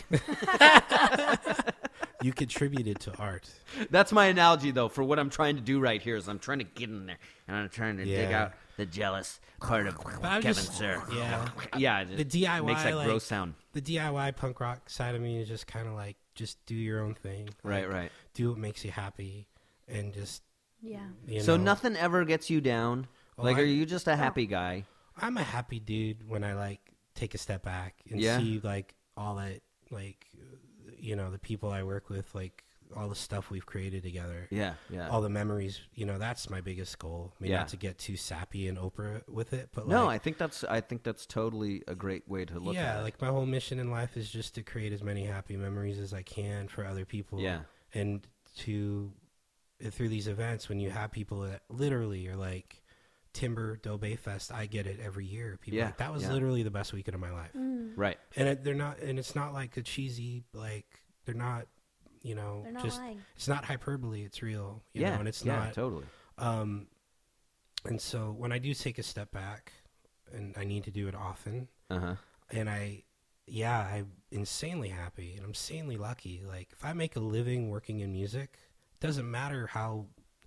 you contributed to art. That's my analogy, though, for what I'm trying to do right here is I'm trying to get in there and I'm trying to dig Yeah. out the jealous part of I'm Kevin, just- sir. Yeah. Yeah, The D I Y makes that like, gross sound. The D I Y punk rock side of me is just kind of like just do your own thing. Right, Like, right. Do what makes you happy, and just yeah. you So know. nothing ever gets you down? Well, like, I- are you just a happy guy? I'm a happy dude when I like take a step back and Yeah. see like all that like you know the people I work with, like all the stuff we've created together. Yeah, yeah. All the memories, you know, that's my biggest goal. Maybe Yeah. not to get too sappy and Oprah with it, but no, like, I think that's I think that's totally a great way to look yeah, at it. like my whole mission in life is just to create as many happy memories as I can for other people. Yeah. And to through these events, when you have people that literally are like Timber Doe Bay Fest, I get it every year. People are Yeah, like that was yeah. literally the best weekend of my life, Mm. Right. and it, they're not, and it's not like a cheesy like they're not, you know, They're not just lying. it's not hyperbole. It's real, you yeah, know, and it's yeah, not. totally. Um, and so when I do take a step back, and I need to do it often, Uh-huh. and I, yeah, I'm insanely happy and I'm insanely lucky. Like if I make a living working in music, it doesn't matter how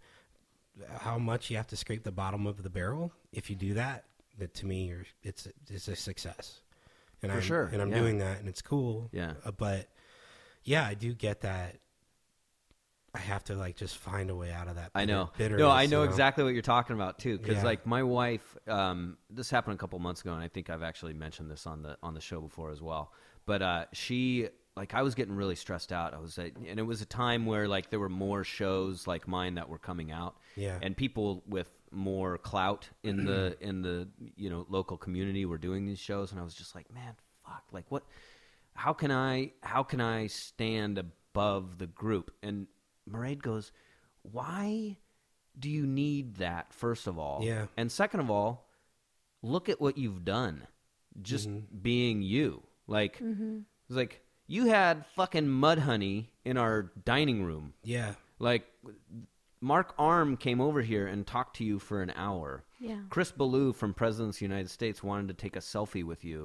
how much you have to scrape the bottom of the barrel. If you do that, that to me, you're, it's it's a success. And For I'm, sure, and I'm yeah. doing that, and it's cool. Yeah. Uh, but yeah, I do get that. I have to like just find a way out of that. I know. bitter- No, I bitterness, know you exactly what you're talking about too. Because Yeah. like my wife, um, this happened a couple months ago, and I think I've actually mentioned this on the on the show before as well. But uh, she, like, I was getting really stressed out. I was, uh, and it was a time where like there were more shows like mine that were coming out, Yeah. and people with more clout in the in the you know local community were doing these shows, and I was just like, man, fuck, like what? How can I how can I stand above the group? And Mairead goes, why do you need that, first of all? Yeah. And second of all, look at what you've done. Just Mm-hmm. being you. Like, it's like, you had fucking Mudhoney in our dining room. Yeah. Like, Mark Arm came over here and talked to you for an hour. Yeah. Chris Ballou from Presidents of the United States wanted to take a selfie with you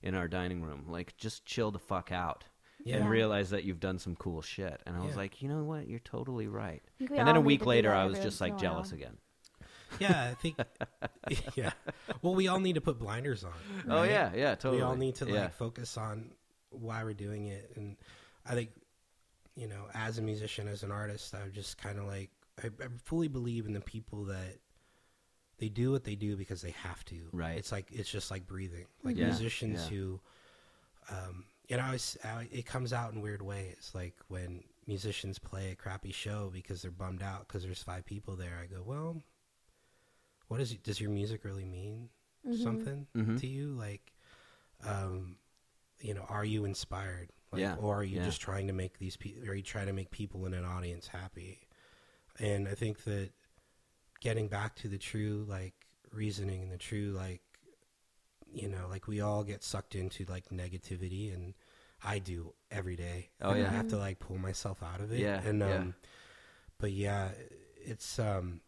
in our dining room. Like, just chill the fuck out. Yeah. And realize that you've done some cool shit. And I was Yeah. like, you know what? You're totally right. I think we And then all a need week to do later, that I was every just once in like a jealous while. again. Yeah, I think. Yeah. Well, we all need to put blinders on. Oh, right? yeah, yeah, totally. We all need to yeah. like focus on why we're doing it, and I think, you know, as a musician, as an artist, I just kind of like I, I fully believe in the people that they do what they do because they have to. Right. It's like it's just like breathing. Like Yeah, musicians yeah. who, um, you know, I was, I, it comes out in weird ways. Like when musicians play a crappy show because they're bummed out because there's five people there. I go, well, what is it? Does your music really mean Mhm. something Mhm. to you? Like, um, you know, are you inspired? Like, Yeah, or are you yeah. just trying to make these people? Are you trying to make people in an audience happy? And I think that getting back to the true like reasoning and the true like, you know, like we all get sucked into like negativity, and I do every day. Oh, And yeah. I have to like pull myself out of it. Yeah, And um, yeah. but yeah, it's um,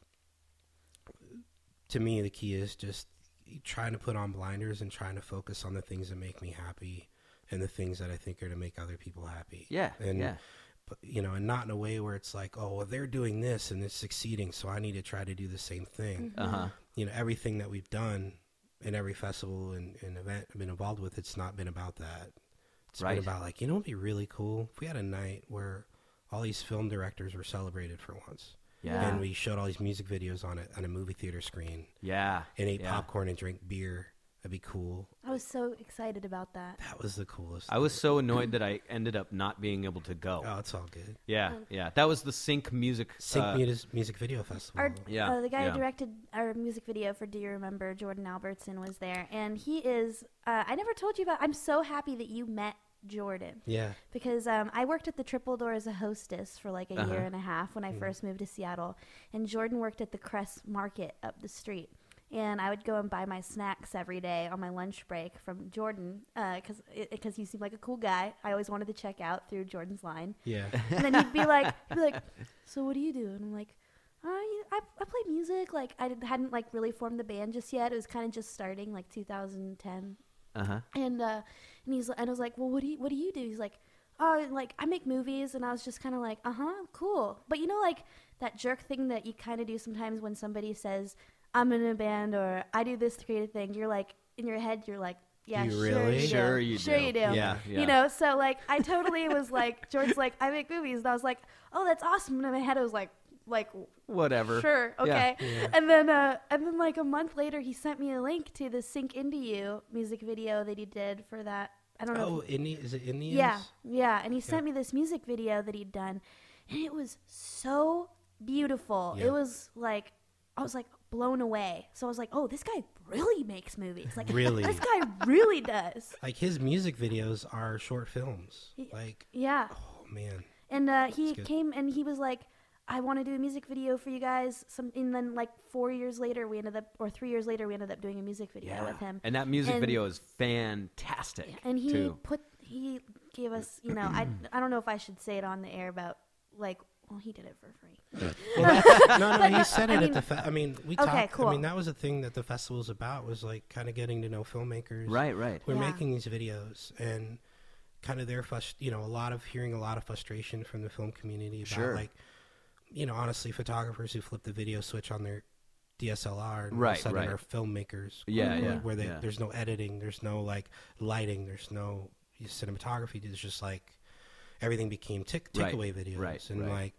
to me the key is just trying to put on blinders and trying to focus on the things that make me happy and the things that I think are to make other people happy. Yeah, And yeah. but, you know, and not in a way where it's like, oh, well, they're doing this and it's succeeding, so I need to try to do the same thing. Uh huh. You know, everything that we've done in every festival and, and event I've been involved with, it's not been about that. It's Right. been about like, you know, it'd be really cool if we had a night where all these film directors were celebrated for once. Yeah. And we showed all these music videos on it on a movie theater screen Yeah. and ate yeah. popcorn and drank beer. That'd be cool. I was so excited about that. That was the coolest. I was thing. so annoyed that I ended up not being able to go. Oh, it's all good. Yeah, yeah. That was the Sync Music. Sync uh, Music, music Video Festival. Our, Yeah, uh, the guy yeah. who directed our music video for Do You Remember, Jordan Albertson, was there. And he is, uh, I never told you about, I'm so happy that you met Jordan. Yeah. Because um, I worked at the Triple Door as a hostess for like a Uh-huh. year and a half when I Mm. first moved to Seattle. And Jordan worked at the Crest Market up the street. And I would go and buy my snacks every day on my lunch break from Jordan because because he seemed like a cool guy. I always wanted to check out through Jordan's line. Yeah. And then he'd be like, he'd be like, so what do you do? And I'm like, uh, you- I, I play music. Like I did, hadn't like really formed the band just yet. It was kind of just starting, like two thousand ten. Uh huh. And uh, and he's and I was like, well, what do you what do you do? He's like, oh, like I make movies. And I was just kind of like, uh huh, cool. But you know, like that jerk thing that you kind of do sometimes when somebody says, I'm in a band or I do this creative thing. You're like in your head, you're like, yeah, You sure, really? you Sure do. you sure do. you do. Yeah, yeah. You know, so like I totally was like, George's like, I make movies, and I was like, oh, that's awesome. And in my head, I was like, like Whatever. sure, Yeah. okay. Yeah. And then, uh, and then like a month later, he sent me a link to the Sink Into You music video that he did for that. I don't know. Oh, if Indi- is it Indians? yeah, yeah. And he sent me this music video that he'd done, and it was so beautiful. Yeah. It was like, I was like blown away. So I was like, oh, this guy really makes movies. Like, Really? this guy really does. Like his music videos are short films. Y- Like, Yeah. oh man. And uh, he That's good. came and he was like, I want to do a music video for you guys. Some, and then like four years later, we ended up, or three years later, we ended up doing a music video Yeah. with him. And that music And- video is fantastic. And he too. put, he gave us, you know, I, I don't know if I should say it on the air about like, well, he did it for free. Well, that- no, no, But, he said it I at mean- the. Fe- I mean, we Okay, talked. cool. I mean, that was a thing that the festival was about. Was like kind of getting to know filmmakers. Right, right. We're Yeah. making these videos and kind of their frust- you know, a lot of hearing a lot of frustration from the film community about Sure. like, you know, honestly, photographers who flip the video switch on their D S L R and all Right, of a sudden right. are filmmakers. Yeah, where, yeah, Where they, yeah. there's no editing, there's no like lighting, there's no cinematography. It's just like everything became tick Right, takeaway videos right, and right. like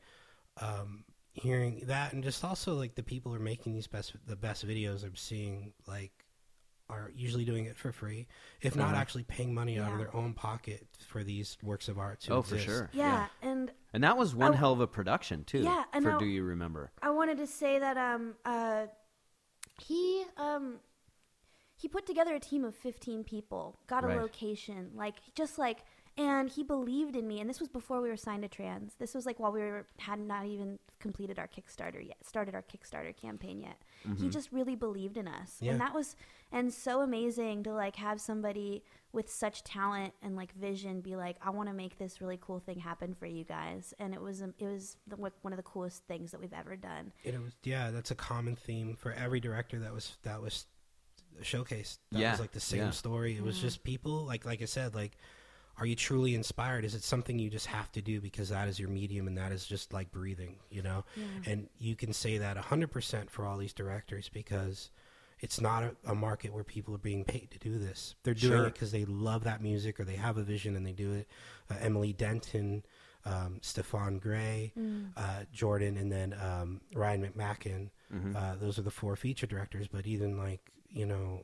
um, hearing that and just also like the people who are making these best the best videos I'm seeing like are usually doing it for free, if not Uh-huh. actually paying money out of Yeah. their own pocket for these works of art to Oh, for exist. sure. Yeah. And And that was one I- hell of a production too. Yeah, and for now- Do You Remember? I wanted to say that um uh he um he put together a team of fifteen people, got a Right. location, like just like and he believed in me, and this was before we were signed to Trans. This was like while we were had not even completed our Kickstarter yet, started our Kickstarter campaign yet. He just really believed in us. Yeah. And that was and so amazing to like have somebody with such talent and like vision be like, I want to make this really cool thing happen for you guys. And it was um, it was the, one of the coolest things that we've ever done. And it was yeah, that's a common theme for every director that was that was showcase. That Yeah, was like the same yeah. story. It was Yeah. just people, like like I said, like, are you truly inspired? Is it something you just have to do because that is your medium and that is just like breathing, you know? Yeah. And you can say that one hundred percent for all these directors because it's not a, a market where people are being paid to do this. They're doing Sure. it because they love that music or they have a vision and they do it. Uh, Emily Denton, um, Stefan Gray, Mm. uh, Jordan, and then um, Ryan McMacken. Mhm. Uh, those are the four feature directors. But even like, you know,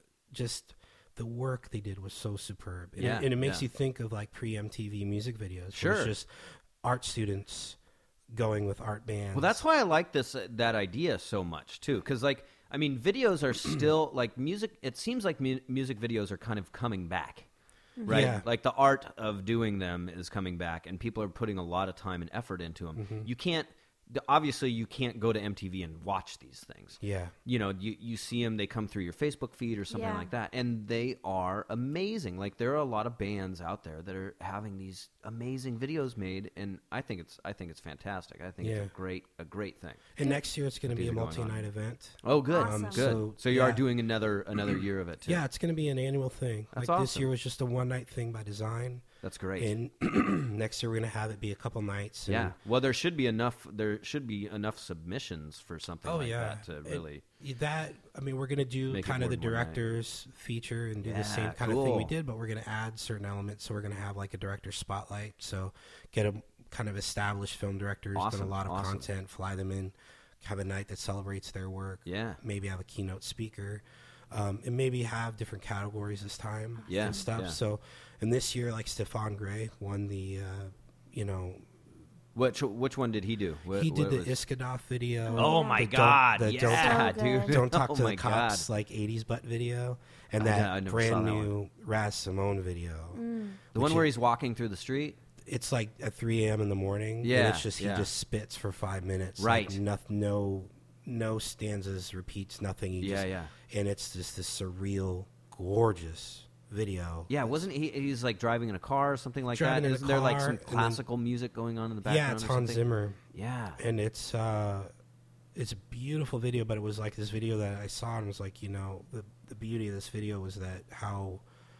just the work they did was so superb. And, Yeah, it, and it makes yeah. you think of like pre-M T V music videos. Sure. Where it's just art students going with art bands. Well, that's why I like this uh, that idea so much too, because like I mean, videos are still like music. It seems like mu- music videos are kind of coming back, right? Yeah. Like the art of doing them is coming back, and people are putting a lot of time and effort into them. Mm-hmm. You can't. Obviously, you can't go to M T V and watch these things. Yeah. You know, you, you see them, they come through your Facebook feed or something Yeah. like that, and they are amazing. Like, there are a lot of bands out there that are having these amazing videos made, and I think it's I think it's fantastic. I think Yeah. it's a great a great thing. And next year it's going to be These a are going on. multi-night event. Oh, good, Awesome. good. So, So, you are yeah. doing another another year of it too. Yeah, it's going to be an annual thing. That's like this awesome. year was just a one-night thing by design. That's great. And next year we're going to have it be a couple nights. and- Yeah. Well, there should be enough. There should be enough submissions for something Oh like yeah. that to It- really. that I mean, we're going to do Make it kind of more the than one night. director's feature and do Yeah, the same kind of thing we cool. did, but we're going to add certain elements. So we're going to have like a director's spotlight. So get a kind of established film directors, done Awesome, a lot of awesome. content, fly them in, have a night that celebrates their work. Yeah. Maybe have a keynote speaker. Um, and maybe have different categories this time Yeah, and stuff. yeah. So, and this year, like Stefan Gray won the, uh, you know, Which which one did he do? What, he did what the was- Iskadov video. Oh my the Don't- God! the yeah, Don't So dude. good. Don't Talk oh to my the Cops, God. like eighties butt video, and I- that I never saw brand that new Raz Simone video. Mm. The one which where it- he's walking through the street. It's like at three a.m. in the morning. and Yeah, it's just he yeah. just spits for five minutes. Right. Like noth- no, no stanzas, repeats nothing. He Yeah, just, yeah. And it's just this surreal, gorgeous video. Yeah, wasn't he? He's like driving in a car or something like Driving that. in a Isn't there like car, some and then- classical music going on in the background? Yeah, it's or Hans something? Zimmer. Yeah. And it's uh, it's a beautiful video, but it was like this video that I saw and was like, you know, the the beauty of this video was that how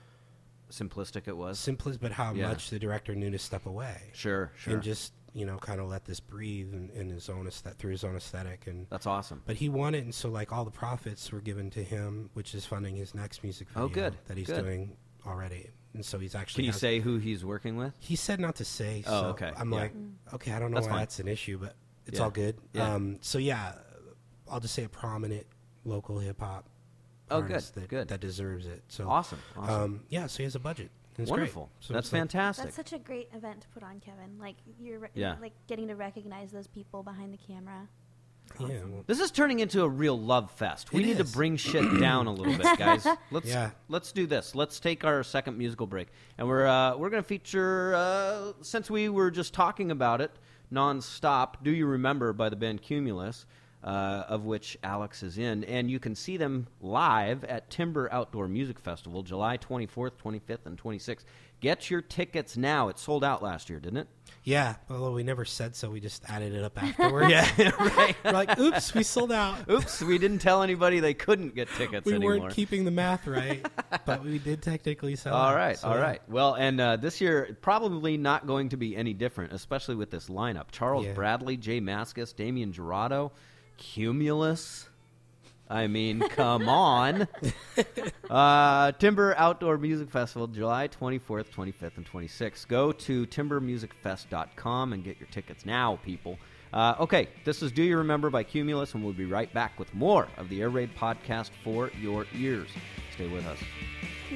Simplistic it was. simple, but how Yeah. much the director knew to step away Sure, sure. and just you know kind of let this breathe in, in his own aesthet- through his own aesthetic. And That's awesome. but he won it, and so like all the profits were given to him, which is funding his next music video Oh, good, that he's good. doing already. And so he's actually Can you has- say who he's working with? he said not to say. Oh, so okay. I'm Yeah. like, okay, I don't know That's why fine. that's an issue, but it's Yeah. all good. Yeah. Um, so yeah, I'll just say a prominent local hip hop. Oh, good, artist that, good. That deserves it. So Awesome, awesome. Um, yeah, so he has a budget. It's Wonderful. Great. So That's it's like- fantastic. That's such a great event to put on, Kevin. Like you're re- Yeah. like getting to recognize those people behind the camera. Yeah. Well, This is turning into a real love fest. We It need is. to bring shit down a little bit, guys. Let's Yeah. let's do this. Let's take our second musical break, and we're uh, we're going to feature uh, since we were just talking about it nonstop. Do You Remember by the band Cumulus, uh, of which Alex is in, and you can see them live at Timber Outdoor Music Festival, July twenty-fourth, twenty-fifth, and twenty-sixth. Get your tickets now. It sold out last year, didn't it? yeah. Although we never said so, we just added it up afterwards. Yeah, right. We're like, oops, we sold out. Oops, we didn't tell anybody they couldn't get tickets We anymore. weren't keeping the math right, but we did technically sell All out. right, So, all yeah. right. Well, and uh, this year probably not going to be any different, especially with this lineup: Charles Yeah. Bradley, Jay Mascis, Damian Gerardo, Cumulus. I mean, come on. Uh, Timber Outdoor Music Festival, July twenty-fourth, twenty-fifth, and twenty-sixth. Go to timber music fest dot com and get your tickets now, people. Uh, okay, this is Do You Remember by Cumulus, and we'll be right back with more of the Air Raid podcast for your ears. Stay with us. We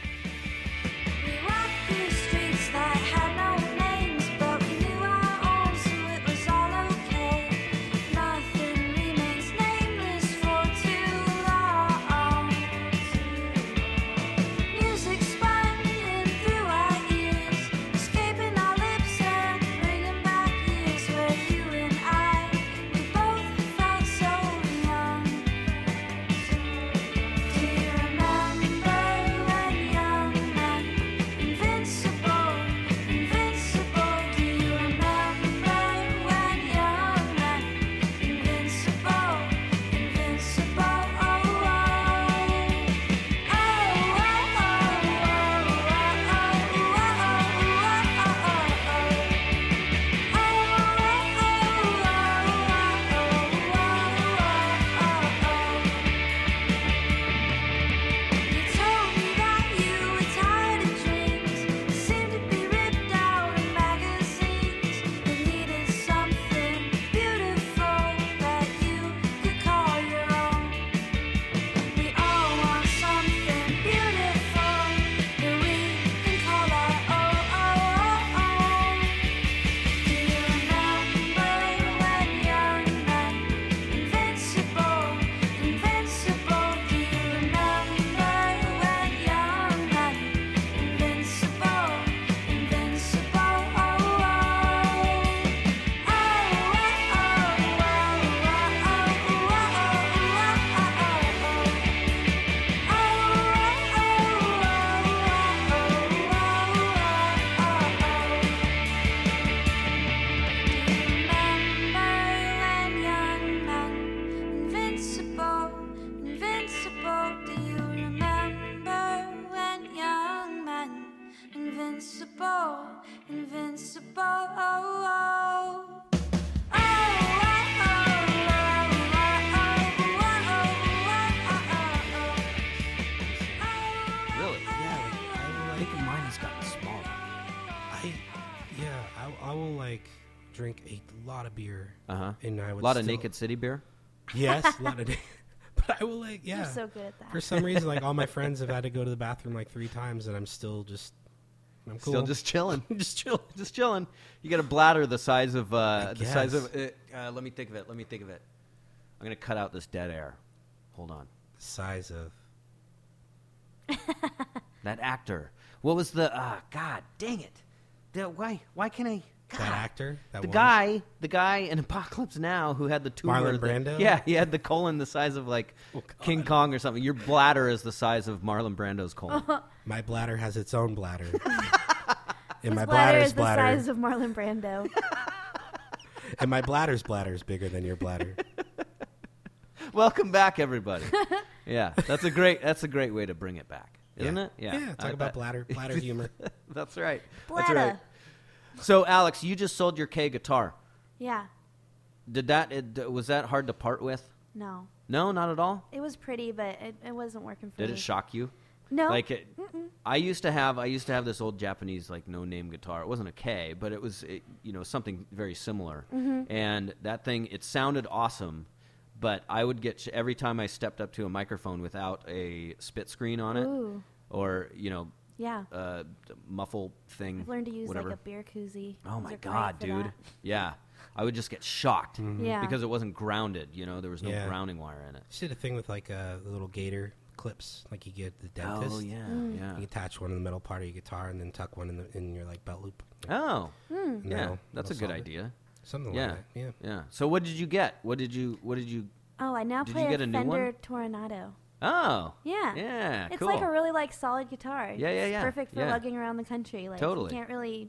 walked through streets that had no names, but we knew our own, so it was all okay. Nothing remains nameless for too long. Music spinning through our ears, escaping our lips and bringing back years where you and I, we both felt so young. Do you remember when young men, invincible, invincible? invincible, invincible. Oh, oh. Oh, oh, Really? Yeah, like, I will I like, think mine has gotten smaller. I, yeah, I, I will like drink a lot of beer, Uh huh. and I A would lot of still- Naked City beer. Yes, a lot of. But I will like, yeah. You're so good at that. For some reason, like all my friends have had to go to the bathroom like three times, and I'm still just, I'm cool. Still just chilling. just chill. Just chilling. You got a bladder the size of uh, I the size guess. of. Uh, uh, let me think of it. Let me think of it. I'm gonna cut out this dead air. Hold on. The size of. That actor. What was the? Ah, God, dang it. The, why? Why can I? God. That actor, that The one? guy, the guy in Apocalypse Now who had the tumor. Marlon that- Brando? Yeah, he had the colon the size of like Oh, King Kong or something. Your bladder is the size of Marlon Brando's colon. My bladder has its own bladder, and His my bladder bladder's is the bladder, size of Marlon Brando. and my bladder's bladder is bigger than your bladder. Welcome back, everybody. Yeah, that's a great. That's a great way to bring it back, isn't yeah. it? Yeah. Talk I about bet. bladder, bladder humor. That's right. That's Bladder. right. So, Alex, you just sold your K guitar. Yeah. Did that? It, was that hard to part with? No. No, not at all. It was pretty, but it, it wasn't working for Did me. it shock you? No. Like it, I used to have, I used to have this old Japanese like no name guitar. It wasn't a K, but it was, it, you know, something very similar. Mm-hmm. And that thing, it sounded awesome, but I would get sh- every time I stepped up to a microphone without a spit screen on it, Ooh. or you know, Yeah. uh, muffle thing. I've learned to use whatever. like a beer koozie. Oh Those my are great god, for dude! that. Yeah, I would just get shocked Yeah. because it wasn't grounded. You know, there was no Yeah. grounding wire in it. You did a thing with like uh, the little gator clips, like you get at the dentist. Oh yeah, Mm. yeah. You attach one in the middle part of your guitar, and then tuck one in the in your like belt loop. Oh, And yeah, that'll- that's a that'll good solve it. idea. Something Yeah. like that. Yeah. Yeah. So what did you get? What did you? What did you? Oh, I now Did play you get a a new Fender one? Tornado. Oh. Yeah. Yeah. It's cool. like a really like solid guitar. Yeah, yeah, It's yeah. perfect for Yeah. lugging around the country. Like Totally. you can't really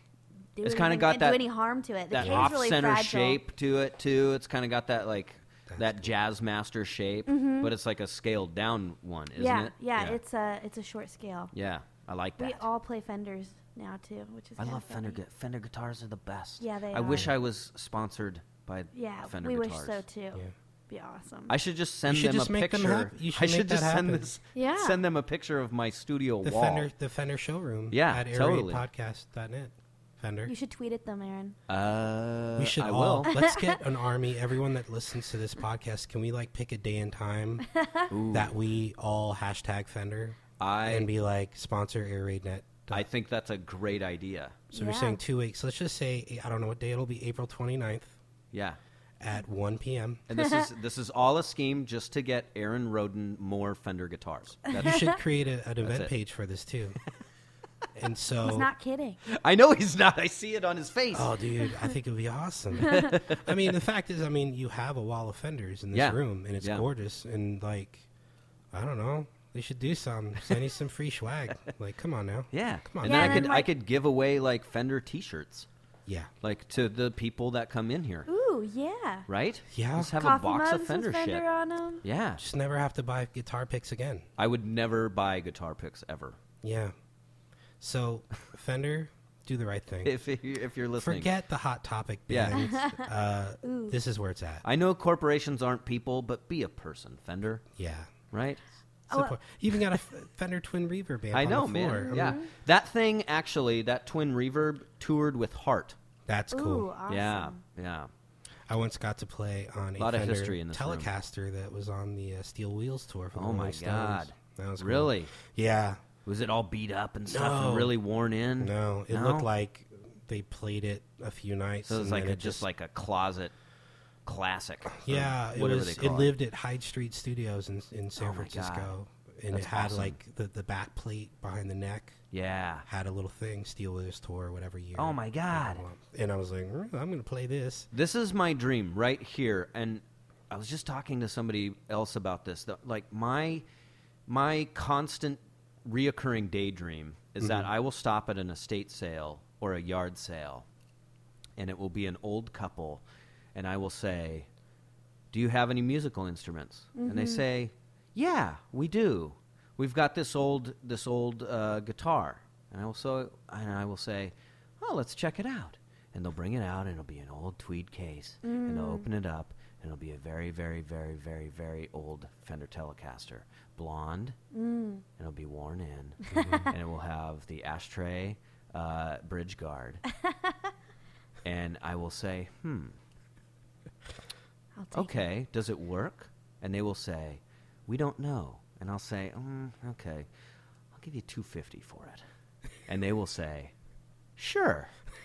do It's kinda anything- got do that- any harm to it. The that K's off really center fragile. shape to it too. It's kind of got that like That's that cool. jazz master shape, Mhm. but it's like a scaled down one, isn't yeah, it? yeah, It's a it's a short scale. yeah. I like that. We all play Fenders now too, which is I kinda love Fender. funny. gu- Fender guitars are the best. Yeah, they I wish are. I was sponsored by Yeah, Fender we guitars. wish so too. Yeah. Be awesome. I should just send You should them just a make them picture. hap- you should I make should that just send happen. this. Yeah. Send them a picture of my studio The wall. Fender, the Fender showroom. Yeah, at totally. podcast dot net. Fender. You should tweet at them, Aaron. Uh, We should I all will. let's get an army. Everyone that listens to this podcast, can we like pick a day and time Ooh. that we all hashtag Fender I and be like sponsor Air Raid Net? I think that's a great idea. So we're Yeah. saying two weeks. Let's just say I don't know what day it'll be. April twenty-ninth Yeah. at one p.m. And this is this is all a scheme just to get Aaron Roden more Fender guitars. You That's, should create a, an event it. page for this too. And so, He's not kidding. I know he's not. I see it on his face. oh, dude, I think it would be awesome. I mean, the fact is, I mean, you have a wall of Fenders in this Yeah. room, and it's Yeah. gorgeous. And like, I don't know, they should do some. Send you some free swag. Like, come on now. Yeah. Come on. And Yeah, then and I could then, I like- could give away like Fender T-shirts, Yeah. like to the people that come in here, Ooh, yeah. right? Yeah. Just have Coffee a box mugs of Fender with Fender shit. on them. Yeah. Just never have to buy guitar picks again. I would never buy guitar picks ever. Yeah. So, Fender, do the right thing. If you- if you're listening. Forget the hot topic Yeah. bands. uh, Ooh. this is where it's at. I know corporations aren't people, but be a person, Fender, Yeah. right? Oh, Support. You even got a F- Fender Twin Reverb amp I on know, the floor. man. I Yeah. mean, That thing actually, that twin reverb toured with Heart. That's cool. Ooh, awesome. Yeah. Yeah. I once got to play on a Lot of Fender history in this room. Telecaster that was on the uh, Steel Wheels tour. For the Oh Rolling my Stones. God. That was cool. Really? Yeah. Was it all beat up and stuff No. and really worn in? No, it No? looked like they played it a few nights. So it was and like then a, it just like a closet classic. or yeah, it whatever was. they It call lived at Hyde Street Studios in in San Oh my God. Francisco, and That's it had awesome. like the the back plate behind the neck. Yeah. Had a little thing, Steel Wheels tour, whatever year. Oh my God. And I was like, "Mm, I'm going to play this. This is my dream right here, and I was just talking to somebody else about this. That, like my my constant reoccurring daydream is that Mm-hmm. I will stop at an estate sale or a yard sale, and it will be an old couple, and I will say, "Do you have any musical instruments?" And they say, "Yeah, we do. We've got this old this old uh, guitar." And I will so and I will say, oh, let's check it out. And they'll bring it out, and it'll be an old tweed case, and they'll open it up, and it'll be a very, very, very, very, very old Fender Telecaster, blonde, and it'll be worn in, and it will have the ashtray uh, bridge guard. And I will say, hmm, I'll take okay, does it work? And they will say, we don't know. And I'll say, mm, okay, I'll give you two hundred fifty dollars for it. And they will say, sure.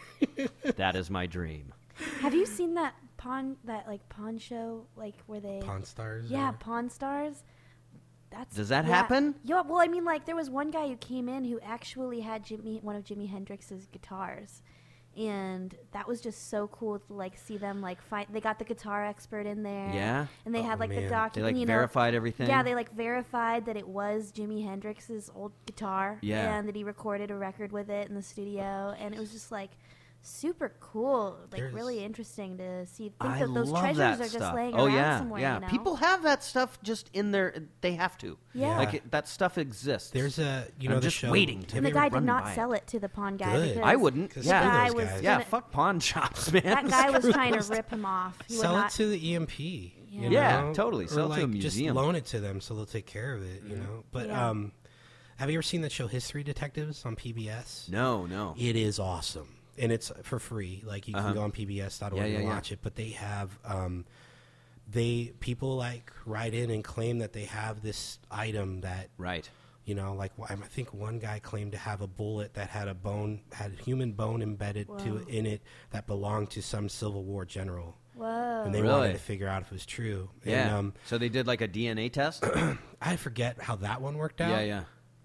That is my dream. Have you seen that pawn that like pawn show like where they Pawn Stars. yeah or- Pawn Stars? That's Does that yeah. happen? Yeah. Well, I mean, like there was one guy who came in who actually had Jimmy one of Jimi Hendrix's guitars, and that was just so cool to like see them like find. They got the guitar expert in there. Yeah? And they Oh, had like the man. doc. They like you know, verified everything. Yeah, they like verified that it was Jimi Hendrix's old guitar. Yeah. And that he recorded a record with it in the studio, and it was just like super cool, like There's- really interesting to see. Think I that those love treasures that are just stuff. laying oh around yeah, somewhere. yeah. You know? People have that stuff just in their. They have to. Yeah. Like it, that stuff exists. There's a you I'm know the just show. waiting to- have and the you guy ever- did run not by sell it to the pawn guy. Good. Because I wouldn't. Cause Yeah. screw guy those was guys. Yeah, gonna- fuck pawn shops, man. That guy was Screw trying to those- rip him off. He would Sell not, it to the E M P. Yeah. You Yeah, know? totally. Or Sell it to a like, museum. Just loan it to them so they'll take care of it. You know. But Yeah. um, have you ever seen that show History Detectives on P B S? No, no. It is awesome, and it's for free. Like you Uh-huh. can go on P B S dot org Yeah, yeah, and yeah. watch it. But they have um, they people like write in and claim that they have this item that Right. you know, like wh- I think one guy claimed to have a bullet that had a bone, had human bone embedded to Whoa. in it that belonged to some Civil War general, whoa. and they Really? wanted to figure out if it was true. Yeah. And, um, so they did like a D N A test. I forget how that one worked out. yeah, yeah.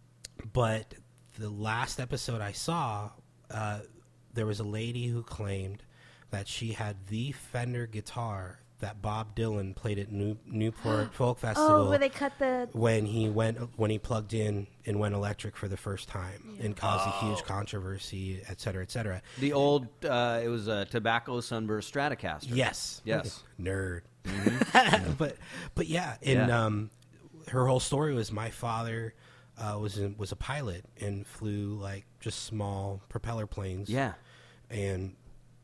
But the last episode I saw, uh, there was a lady who claimed that she had the Fender guitar that Bob Dylan played at New- Newport Folk Festival Oh, where they cut the. when he went when he plugged in and went electric for the first time and caused a Oh. huge controversy, et cetera, et cetera. The old. Uh, it was a tobacco sunburst Stratocaster. Yes, Yes. nerd. Mm-hmm. but but yeah, and Yeah. um, her whole story was my father uh, was in, was a pilot and flew like just small propeller planes. Yeah. and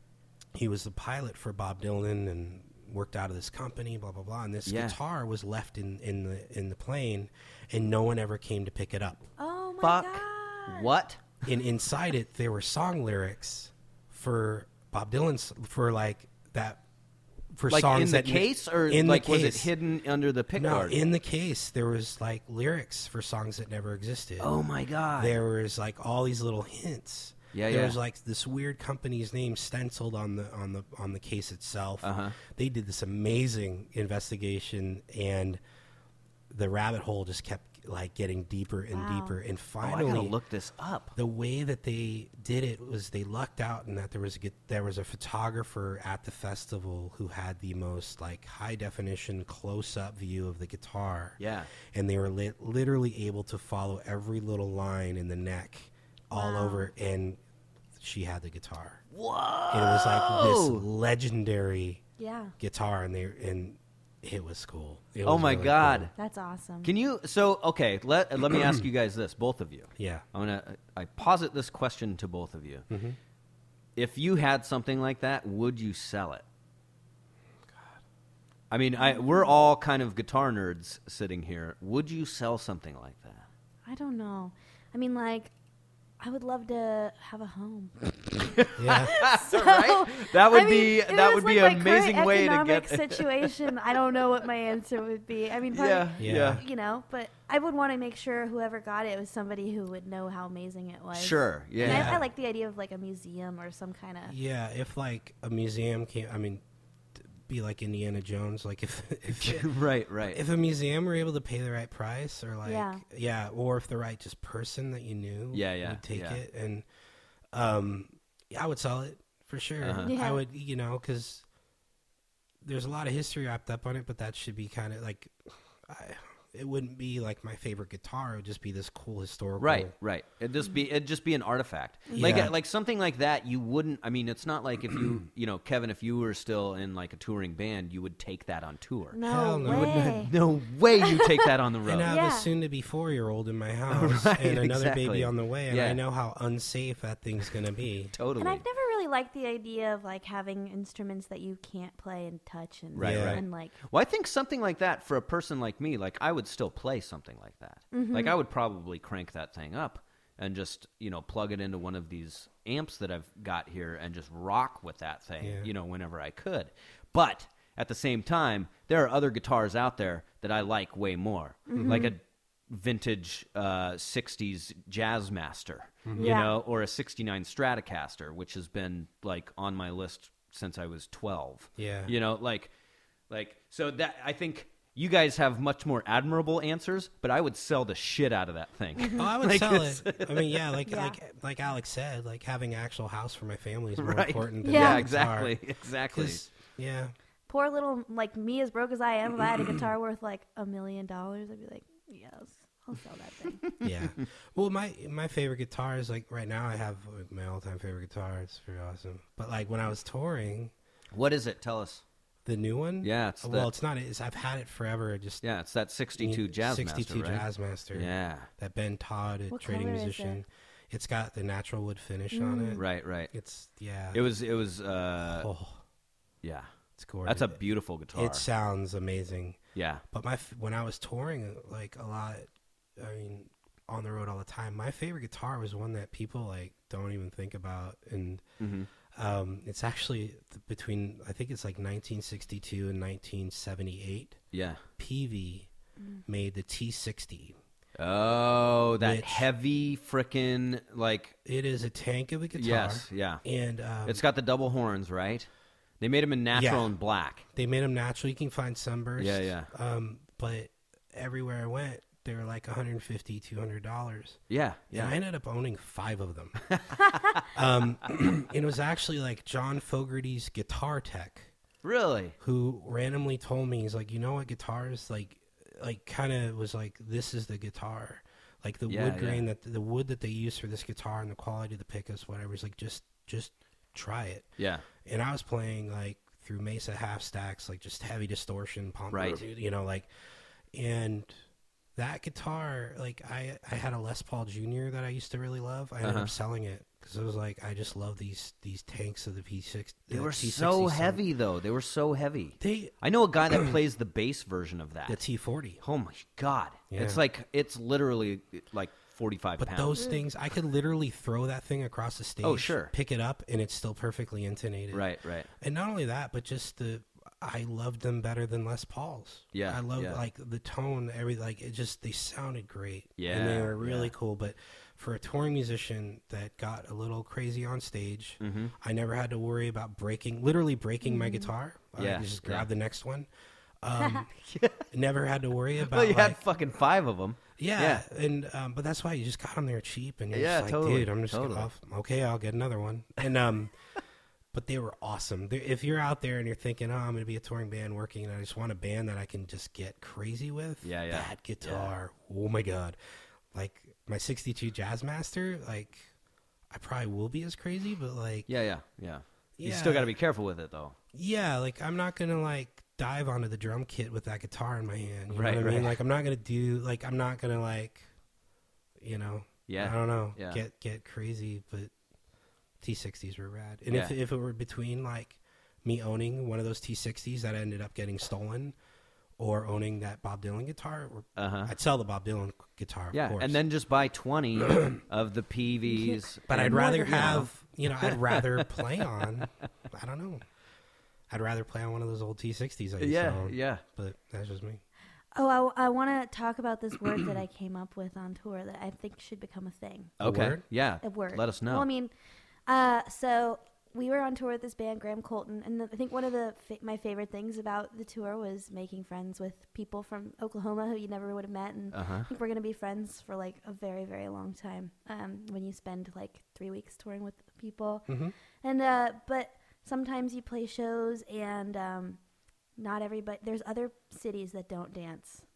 he was the pilot for Bob Dylan and worked out of this company, blah blah blah. And this Yeah. guitar was left in, in the in the plane, and no one ever came to pick it up. Oh my Fuck. god. What? And inside it, there were song lyrics for Bob Dylan's for like that for Like songs in the that case, or in the like was it case. hidden under the pick No, guard? in the case there was like lyrics for songs that never existed. oh my god. There was like all these little hints. Yeah, there yeah. was like this weird company's name stenciled on the on the on the case itself. Uh-huh. They did this amazing investigation, and the rabbit hole just kept like getting deeper and Wow. deeper. And Oh, I finally, gotta look this up. the way that they did it was they lucked out in that there was a, get- there was a photographer at the festival who had the most like high definition close up view of the guitar. Yeah. And they were li- literally able to follow every little line in the neck all Wow. over, and she had the guitar. Whoa. And it was like this legendary Yeah. guitar, and they and it was cool. It Oh was my really god. cool. That's awesome. Can you? So okay. Let let me ask you guys this, both of you. Yeah. I'm gonna. I posit this question to both of you. Mm-hmm. If you had something like that, would you sell it? I mean, I, we're all kind of guitar nerds sitting here. Would you sell something like that? I don't know. I mean, like, I would love to have a home. Yeah. So, Right? That would I mean, be- if it that was, would be like, an my current amazing way to economic get- situation. I don't know what my answer would be. I mean, part Yeah, of- Yeah. yeah. you know, but I would want to make sure whoever got it was somebody who would know how amazing it was. Sure. And Yeah. I, I like the idea of like a museum or some kind of. Yeah, if like a museum came, I mean, t- be like Indiana Jones. Like if if, right. Right. if a museum were able to pay the right price, or like Yeah. yeah, or if the right just person that you knew, Yeah, yeah, would take yeah. it, and um, yeah, I would sell it for sure. Uh-huh. Yeah. I would, you know, because there's a lot of history wrapped up on it, but that should be kind of like, I, it wouldn't be like my favorite guitar. It would just be this cool historical. Right, right. It'd just be it'd just be an artifact, like Yeah. like something like that. You wouldn't. I mean, it's not like if you you know Kevin, if you were still in like a touring band, you would take that on tour. No Hell no. You way. wouldn't No way you take that on the road. And I have Yeah. a soon-to-be four-year-old in my house, Right, and another exactly. baby on the way, and Yeah. I know how unsafe that thing's gonna be. Totally. And I've never really liked the idea of like having instruments that you can't play and touch and Right, Yeah. right. and like Well, I think something like that for a person like me, like I would still play something like that. Mm-hmm. Like I would probably crank that thing up and just, you know, plug it into one of these amps that I've got here and just rock with that thing, Yeah. you know, whenever I could. But at the same time, there are other guitars out there that I like way more. Mm-hmm. Like a vintage uh, sixties Jazzmaster, you Yeah. know, or a sixty-nine Stratocaster, which has been like on my list since I was twelve. Yeah. You know, like like so that I think you guys have much more admirable answers, but I would sell the shit out of that thing. Oh, I would Like, sell it's- it. I mean, yeah, like Yeah. like like Alex said, like having an actual house for my family is more Right. important than Yeah. a exactly, guitar. exactly. 'Cause, yeah, poor little like me, as broke as I am, if I had a guitar worth like a million dollars, I'd be like, yes, I'll sell that thing. yeah. Well, my my favorite guitar is like right now. I have like, my all-time favorite guitar. It's pretty awesome. But like when I was touring, What is it? Tell us. the new one. Yeah, it's well, the- it's not. It's I've had it forever. It just Yeah, it's that sixty-two Jazzmaster, sixty-two right? Jazzmaster. Yeah, That Ben Todd, a What trading color is musician. it? It's got the natural wood finish on it. right, right. It's yeah. It was, it was, uh, oh, yeah. it's gorgeous. That's a beautiful guitar. It sounds amazing. yeah, But my f- when I was touring like a lot, I mean, on the road all the time, my favorite guitar was one that people like don't even think about, and mm-hmm. um, it's actually th- between I think it's like nineteen sixty-two and nineteen seventy-eight. yeah. P V made the T sixty. Oh, that Which- heavy frickin' like It is a tank of a guitar. yes, yeah. And um, It's got the double horns, right? They made them in natural Yeah. and black. they made them natural. You can find sunburst. Yeah, yeah. Um, but everywhere I went, they were like one hundred fifty dollars, two hundred dollars. Yeah, Yeah, yeah. I ended up owning five of them. um, and it was actually like John Fogerty's guitar tech Really? who randomly told me, he's like, you know what, guitars like, like kind of was like, this is the guitar, like the Yeah, wood yeah. grain that the wood that they use for this guitar and the quality of the pickups, whatever. He's like, just just try it. Yeah. And I was playing like through Mesa half stacks, like just heavy distortion, pump, Right. you know, like, and that guitar, like I, I had a Les Paul Junior that I used to really love. I ended Uh-huh. up selling it because it was like, I just love these, these tanks of the P six. They the were T sixty so sound. heavy, though. They were so heavy. They, I know a guy that plays the bass version of that. the T forty. Oh my god! Yeah. It's like it's literally like forty-five But pounds. those things, I could literally throw that thing across the stage. Oh, sure. Pick it up, and it's still perfectly intonated. Right, right. And not only that, but just the, I loved them better than Les Pauls. Yeah, I loved yeah. like the tone, every like it just they sounded great. and they Yeah, were really yeah. cool. But for a touring musician that got a little crazy on stage, Mm-hmm. I never had to worry about breaking, literally breaking my guitar. Yeah, I could just grab yeah. the next one. Um, never had to worry about. Well, you like, had fucking five of them. yeah, and um, but that's why you just got them there cheap, and you're Yeah, just like, totally, dude, I'm just totally. off. Okay, I'll get another one. And um, but they were awesome. They're, if you're out there and you're thinking, oh, I'm going to be a touring band working, and I just want a band that I can just get crazy with, Yeah, yeah. that guitar, oh my god, like my sixty-two Jazzmaster, like I probably will be as crazy, but like Yeah, yeah, yeah. You Yeah. still got to be careful with it, though. yeah, like I'm not gonna like dive onto the drum kit with that guitar in my hand. You Right, know what I mean? right. Like I'm not gonna do like I'm not gonna like, you know. Yeah. I don't know. Yeah. Get get crazy, but T sixties were rad. And if Yeah. if it were between like me owning one of those T sixties that ended up getting stolen, or owning that Bob Dylan guitar, or Uh huh. I'd sell the Bob Dylan guitar. Yeah, of course. and then just buy twenty of the P Vs. But I'd and- rather you know. have, you know, I'd rather play on, I don't know. I'd rather play on one of those old T sixties I used Yeah, to own. yeah. But that's just me. Oh, I, I want to talk about this word that I came up with on tour that I think should become a thing. A Okay. word? Yeah. A word. Let us know. Well, I mean, uh, so we were on tour with this band, Graham Colton, and the, I think one of the fa- my favorite things about the tour was making friends with people from Oklahoma who you never would have met, and Uh-huh. I think we're gonna be friends for like a very, very long time. Um, when you spend like three weeks touring with people, Mhm. and uh, but sometimes you play shows and um, not everybody. There's other cities that don't dance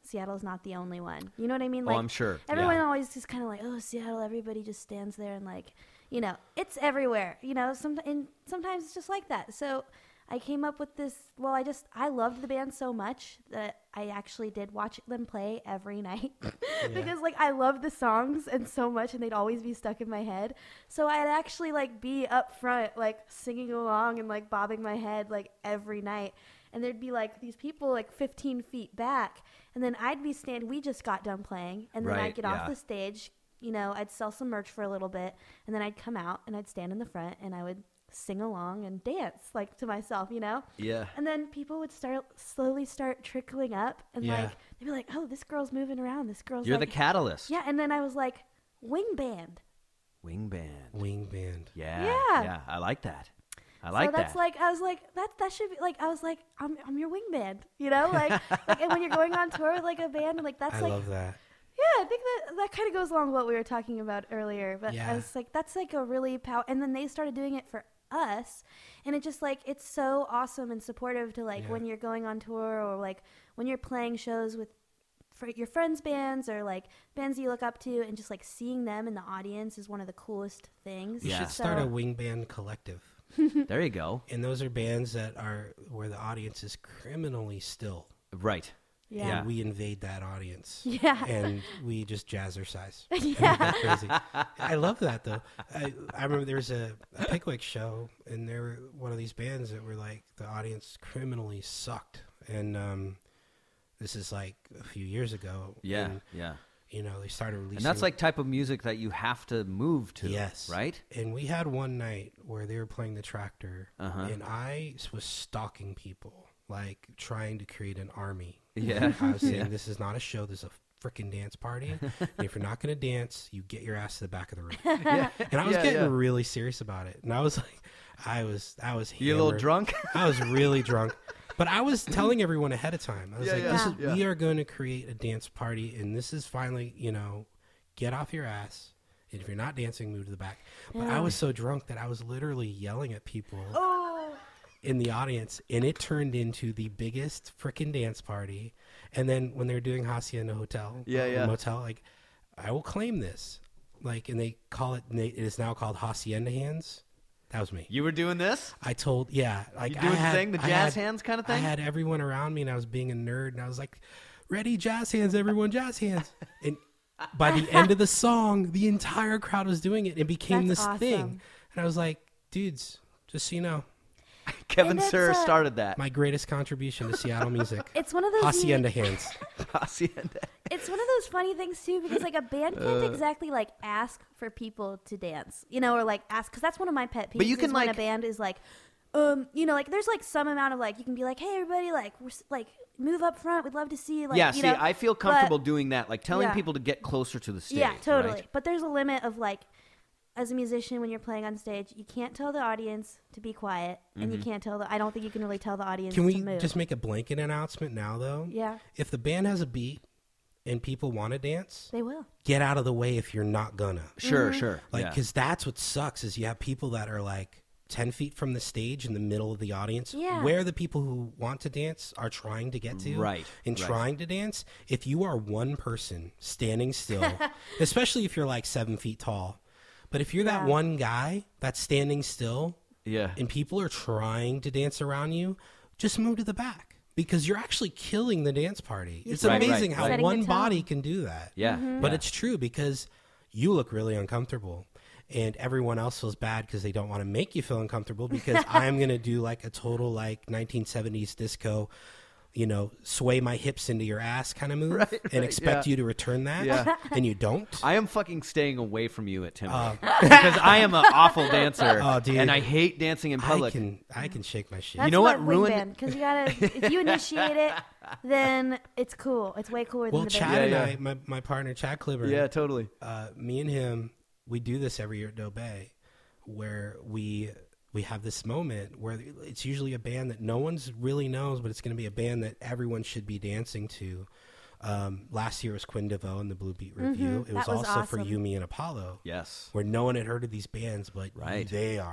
Seattle's not the only one. You know what I mean? Oh, Like I'm sure. everyone Yeah. always just kind of like, oh, Seattle. Everybody just stands there and like, you know, it's everywhere. You know, some and sometimes it's just like that. So I came up with this. Well, I just I loved the band so much that I actually did watch them play every night because like I loved the songs and so much, and they'd always be stuck in my head. So I'd actually like be up front, like singing along and like bobbing my head like every night. And there'd be like these people like fifteen feet back, and then I'd be stand. We just got done playing, and then Right, I'd get yeah. off the stage. You know, I'd sell some merch for a little bit, and then I'd come out and I'd stand in the front and I would sing along and dance like to myself. You know. Yeah. And then people would start slowly start trickling up, and Yeah. like they'd be like, "Oh, this girl's moving around. This girl's You're like, the catalyst. yeah." And then I was like, "Wing band." Wing band. Wing band. Yeah. Yeah. Yeah. I like that. I like so that's that. like I was like that that should be like I was like I'm I'm your wing band, you know, like like and when you're going on tour with like a band, like that's I like love that. yeah, I think that that kind of goes along with what we were talking about earlier. But Yeah. I was like that's like a really power, and then they started doing it for us, and it just like it's so awesome and supportive to like Yeah. when you're going on tour or like when you're playing shows with for your friends' bands or like bands you look up to, and just like seeing them in the audience is one of the coolest things. You Yeah. should start So- a wing band collective. There you go. And those are bands that are where the audience is criminally still. Right. Yeah. And we invade that audience. Yeah. And we just jazzercise. Yeah. Crazy. I love that though. I, I remember there was a, a Pickwick show, and there were one of these bands that were like the audience criminally sucked. And um, this is like a few years ago. Yeah. And, Yeah. you know, they started releasing. And that's like type of music that you have to move to. Yes. Right? And we had one night where they were playing the Tractor, Uh-huh. and I was stalking people, like trying to create an army. Yeah. I was saying, Yeah. this is not a show, this is a freaking dance party. And if you're not going to dance, you get your ass to the back of the room. Yeah. And I was Yeah, getting yeah. really serious about it. And I was like, I was, I was You a little hammered. drunk? I was really drunk. But I was telling everyone ahead of time. I was Yeah, like, yeah. this is, Yeah. we are going to create a dance party, and this is finally, you know, get off your ass. And if you're not dancing, move to the back. But I was so drunk that I was literally yelling at people Oh. in the audience, and it turned into the biggest frickin' dance party. And then when they were doing Hacienda Hotel, Yeah, yeah. Motel, like, I will claim this. Like, and they call it, it is now called Hacienda Hands. That was me. You were doing this? I told, yeah, like You I doing the had, thing, the I jazz had- hands kind of I thing? had everyone around me, and I was being a nerd, and I was like, "Ready, jazz hands, everyone, jazz hands." And by the end of the song, the entire crowd was doing it. It became That's this awesome. thing, and I was like, "Dudes, just so you know, Kevin And it's, Sir uh, started that. my greatest contribution to Seattle music, It's one of those Hacienda Hands." Hacienda. It's one of those funny things too, because like a band can't exactly like ask for people to dance, you know, or like ask, because that's one of my pet peeves. But you is can, when like- a band is like, um, you know, like there's like some amount of like you can be like, hey everybody, like we're s- like move up front, we'd love to see you. Like, yeah, you see, know, I feel but- comfortable doing that, like telling Yeah. people to get closer to the stage. Yeah, totally. right? But there's a limit of like, as a musician, when you're playing on stage, you can't tell the audience to be quiet, and you can't tell the. I don't think you can really tell the audience Can we to move. just make a blanket announcement now, though? Yeah, If the band has a beat and people want to dance, they will. get out of the way if you're not gonna. Sure, sure. Like, yeah. because that's what sucks is you have people that are like ten feet from the stage in the middle of the audience, Yeah. where the people who want to dance are trying to get to, Right, and right. trying to dance. If you are one person standing still, especially if you're like seven feet tall, but if you're that Yeah. one guy that's standing still yeah. and people are trying to dance around you, just move to the back. Because you're actually killing the dance party. It's Right, right, amazing how right. Setting the one tone. body can do that. Yeah. Mm-hmm. But yeah. it's true because you look really uncomfortable, and everyone else feels bad because they don't want to make you feel uncomfortable, because I'm going to do like a total like nineteen seventies disco, you know, sway my hips into your ass kind of move, Right, and right, expect yeah. you to return that, Yeah. and you don't. I am fucking staying away from you at Timber Uh, because I am an awful dancer, Oh, dude. and I hate dancing in I public. can I can shake my shit. That's know what wing ruined- band, because you gotta if you initiate it, then it's cool. It's way cooler Well, than the Chad band. and Yeah, yeah. I, my, my partner Chad Cliburn, Yeah, totally. uh, me and him, we do this every year at Doe Bay, where we we have this moment where it's usually a band that no one's really knows, but it's going to be a band that everyone should be dancing to. Um, last year was Quinn DeVoe and the Blue Beat Review. It Mm-hmm. That was was also for awesome. Yumi and Apollo, Yes. where no one had heard of these bands, but Right. they are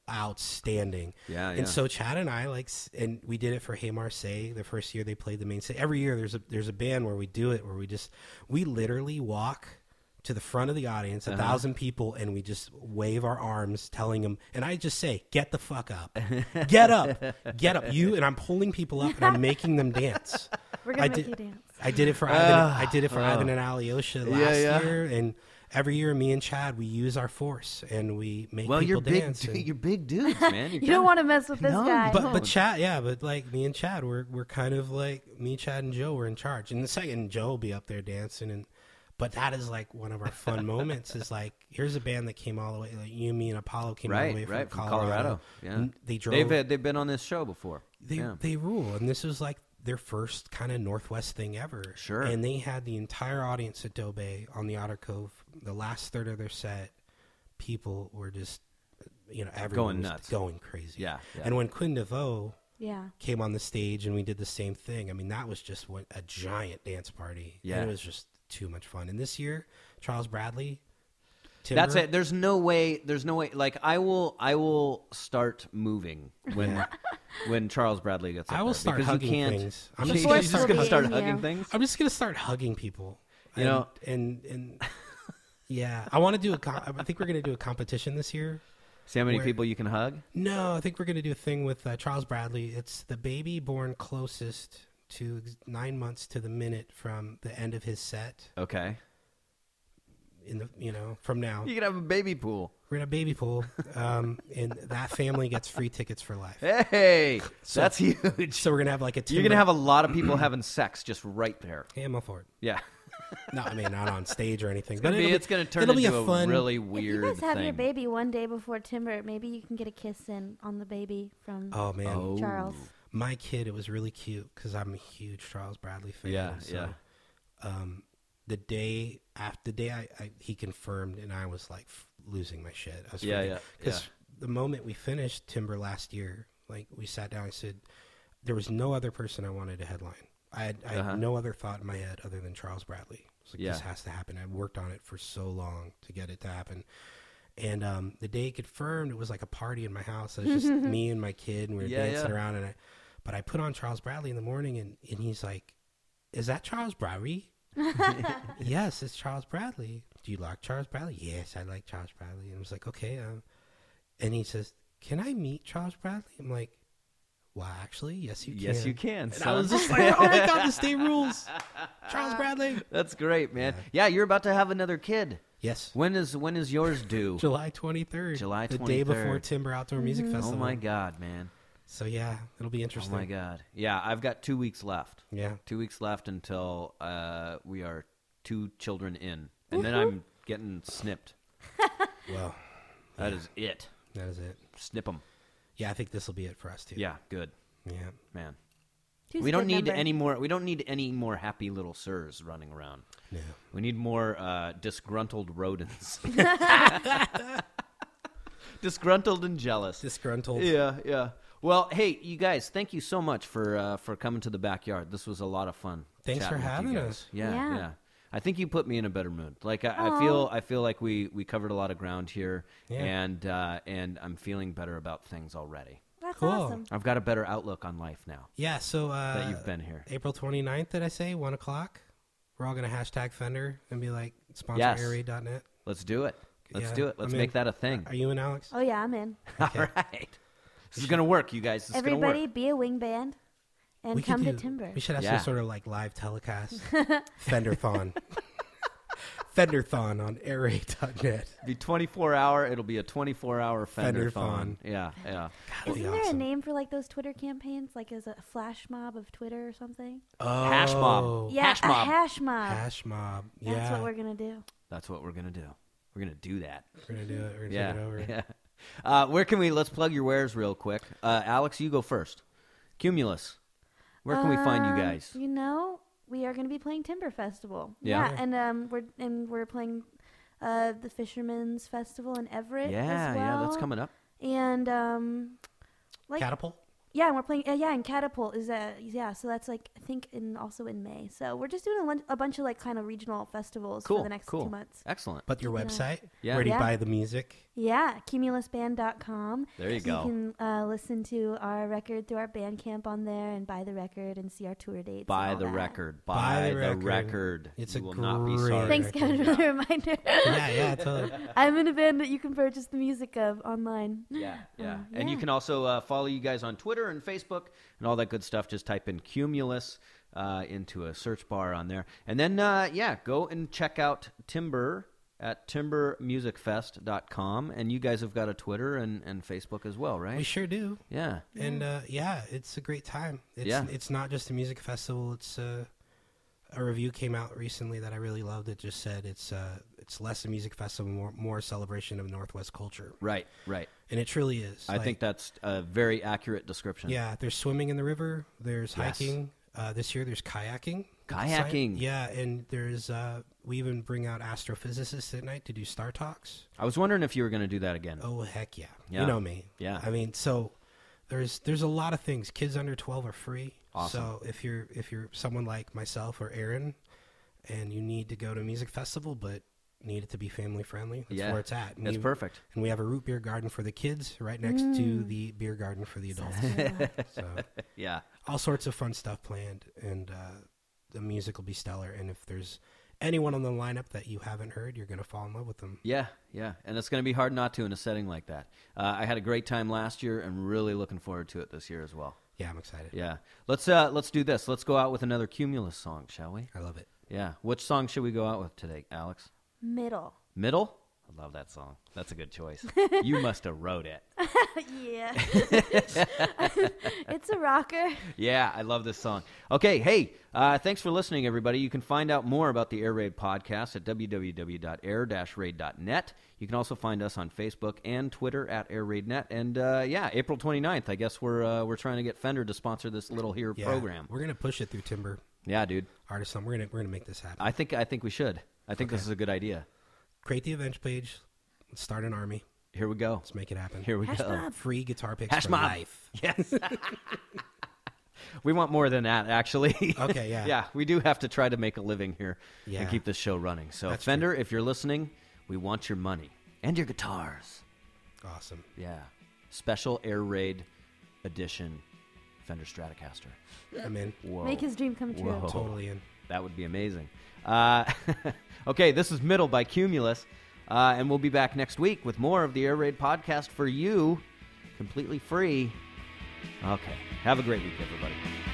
outstanding. Yeah, yeah. And so Chad and I like, s- and we did it for Hey Marseille. The first year they played the main stage. Every year there's a there's a band where we do it where we just we literally walk to the front of the audience, a Uh-huh. thousand people, and we just wave our arms, telling them, and I just say, "Get the fuck up, get up, get up!" You and I'm pulling people up, and I'm making them dance. We're gonna I make did- you dance. I did it for Ivan. Ah, I did it for oh. Ivan and Alyosha last Yeah, yeah. year, and every year, me and Chad, we use our force and we make Well, people you're big. dance. du- and- You're big dudes, man. You don't want to mess with this No, guy. but No. but Chad, yeah, but like me and Chad, we're we're kind of like me, Chad, and Joe. We're in charge. In the second, Joe will be up there dancing, and but that is like one of our fun moments. Is like here's a band that came all the way. Like you, me, and Apollo came all Right, the way from right, from Colorado. Colorado. Yeah, And they drove. they've uh, they've been on this show before. They yeah. they rule, and this was like their first kind of Northwest thing ever. Sure. And they had the entire audience at Dobe on the Otter Cove. The last third of their set, people were just, you know, everyone Going was nuts. going crazy. Yeah, yeah. And when Quinn DeVoe Yeah. came on the stage and we did the same thing, I mean, that was just what a giant dance party. Yeah. And it was just too much fun. And this year, Charles Bradley, Timber, That's it. There's no way. There's no way. Like I will. I will start moving when when Charles Bradley gets. Up I will there, start because hugging you can't, things. I'm You're just force gonna just start will gonna be start in hugging you. things. I'm just gonna start hugging people. You And- know- and and yeah, I want to do a. Com- I think we're gonna do a competition this year. See how many Where- people you can hug. No, I think we're gonna do a thing with uh, Charles Bradley. It's the baby born closest to ex- nine months to the minute from the end of his set. Okay. In the you know from now, You can have a baby pool. we're in a baby pool, um, and that family gets free tickets for life. Hey, So- that's huge. So we're gonna have like a. You're gonna have a lot of people having sex just right there. Hey, I'm all for it. Yeah. No, I mean not on stage or anything. It's gonna, but be, it'll it's gonna turn it'll into be a a, fun. really If weird you guys have thing. your baby one day before Timber, maybe you can get a kiss in on the baby from Oh man, Oh. Charles. my kid, it was really cute because I'm a huge Charles Bradley fan. Yeah, so, yeah. Um, the day after the day I, I he confirmed, and I was like f- losing my shit. I was Yeah, yeah, Because yeah. the moment we finished Timber last year, like we sat down, I said there was no other person I wanted to headline. I had, I Uh-huh. had no other thought in my head other than Charles Bradley. I was like, Yeah. this has to happen. I worked on it for so long to get it to happen. And um, the day it confirmed, it was like a party in my house. It was just me and my kid, and we were Yeah, dancing yeah. around. And I, but I put on Charles Bradley in the morning, and, and he's like, "Is that Charles Bradley?" Yes, it's Charles Bradley. Do you like Charles Bradley? Yes, I like Charles Bradley. And I was like, okay. Um, and he says, "Can I meet Charles Bradley?" I'm like, "Well, actually, yes, you can." Yes, you can. And I son. was just like, "Oh my god, the state rules." Charles Bradley. That's great, man. Yeah. you're about to have another kid. Yes. When is when is yours due? July twenty-third. July The day before twenty-third. Timber Outdoor Music Oh Festival. my God, man. So yeah, it'll be Oh interesting. my God. Yeah, I've got two weeks left. Yeah. Two weeks left until uh, we are two children in, and then I'm getting snipped. Well, That is it. that is it. Snip them. Yeah, I think this will be it for us too. Yeah, good, Yeah. man. Two's we a don't good need number. any more. We don't need any more happy little sirs running around. No. We need more uh, disgruntled rodents. Disgruntled and jealous. Disgruntled. Yeah, yeah. Well, hey, you guys, thank you so much for uh, for coming to the backyard. This was a lot of fun. Thanks for chatting with you having guys. us. Yeah, yeah, Yeah. I think you put me in a better mood. Like I, I feel, I feel like we, we covered a lot of ground here, Yeah. and uh, and I'm feeling better about things already. That's Cool. awesome. I've got a better outlook on life now Yeah, so uh, that you've been here. April twenty-ninth, did I say? one o'clock? We're all going to hashtag Fender and be like, sponsor Yes. air raid dot net. Let's do it. Let's Yeah, do it. Let's I'm make in. that a thing. Are you and Alex? Oh yeah, I'm in. All right. This is gonna work, you guys. This is gonna Everybody, work. be a wing band and We could come to do- Timber. We should have Yeah. some sort of like live telecast. Fenderthon. Fenderthon on air raid dot net. Be twenty-four hour. It'll be a twenty-four hour Fender Fender-thon. phone. Yeah, yeah. That'd be Isn't there awesome. a name for like those Twitter campaigns, like as a flash mob of Twitter or something? Oh, Hash mob. Yeah, Hash a mob. hash mob. Hash mob. That's Yeah. what we're gonna do. That's what we're gonna do. We're gonna do that. We're going to do it. We're going to Yeah. take it over. Yeah. Uh, where can we? Let's plug your wares real quick. Uh, Alex, you go first. Cumulus. Where can we find you Um, guys? You know, we are going to be playing Timber Festival. Yeah. and um, we're and we're playing uh, the Fisherman's Festival in Everett. Yeah, as yeah. well. That's coming up. And um, like Catapult? Yeah, and we're playing. Uh, yeah, and Catapult is uh yeah. So that's like I think in also in May. So we're just doing a, lun- a bunch of like kind of regional festivals Cool, for the next cool. two months. Excellent. But your Yeah. website, Yeah. where do you Yeah. buy the music? Yeah, cumulus band dot com. There you go. You can uh, listen to our record through our Bandcamp on there and buy the record and see our tour dates. Buy and all the that. record. Buy, Buy the the record. record. It's you a will not be great sorry. Thanks, record. Kevin, for the reminder. Yeah, yeah, totally. I'm in a band that you can purchase the music of online. Yeah, yeah. Uh, And you yeah. can also uh, follow you guys on Twitter and Facebook and all that good stuff. Just type in Cumulus uh, into a search bar on there. And then, uh, yeah, go and check out Timber at timber music fest dot com. And you guys have got a Twitter and, and Facebook as well, right? We sure do. Yeah. And uh, yeah, it's a great time. It's, Yeah. it's not just a music festival. It's uh, a review came out recently that I really loved. It just said it's uh, it's less a music festival, more more a celebration of Northwest culture, Right, right. and it truly is. I Like, think that's a very accurate description. yeah. There's swimming in the river. There's Yes. hiking. Uh, this year there's kayaking. Kayaking. Yeah, and there's uh, we even bring out astrophysicists at night to do star talks. I was wondering if you were going to do that again. Oh heck yeah. Yeah. You know me. Yeah. I mean, so there's there's a lot of things. Kids under twelve are free. Awesome. So if you're if you're someone like myself or Aaron, and you need to go to a music festival but need it to be family friendly, that's Yeah. where it's at. And That's we- perfect. And we have a root beer garden for the kids right next to the beer garden for the adults. So Yeah. all sorts of fun stuff planned, and uh, the music will be stellar. And if there's anyone on the lineup that you haven't heard, you're going to fall in love with them. Yeah, yeah, and it's going to be hard not to in a setting like that. Uh, I had a great time last year, and really looking forward to it this year as well. Yeah, I'm excited. Yeah, let's uh, let's do this. Let's go out with another Cumulus song, shall we? I love it. Yeah, which song should we go out with today, Alex? Middle. Middle. I love that song. That's a good choice. You must have wrote it. Yeah. It's a rocker. Yeah, I love this song. Okay, hey, uh, thanks for listening, everybody. You can find out more about the Air Raid podcast at w w w dot air dash raid dot net. You can also find us on Facebook and Twitter at Air Raid Net. And uh, yeah, April twenty-ninth, I guess we're uh, we're trying to get Fender to sponsor this little here Yeah, program. We're going to push it through Timber Yeah, dude. Artists. We're going to we're going to make this happen. I think I think we should. I think this Okay. is a good idea. Create the event page. Let's start an army. Here we go. Let's make it happen. Here we Hash go. mob. Free guitar picks Hash for mob. life. Yes. We want more than that, actually. Okay, yeah. Yeah, we do have to try to make a living here Yeah. and keep this show running. So, That's Fender, if you're listening, we want your money and your guitars. Awesome. Yeah. Special Air Raid edition Fender Stratocaster. I'm in. Whoa. Make his dream come true. Whoa. Totally in. That would be amazing. Uh, okay, this is Middle by Cumulus, uh, and we'll be back next week with more of the Air Raid podcast for you, completely free. Okay, have a great week, everybody.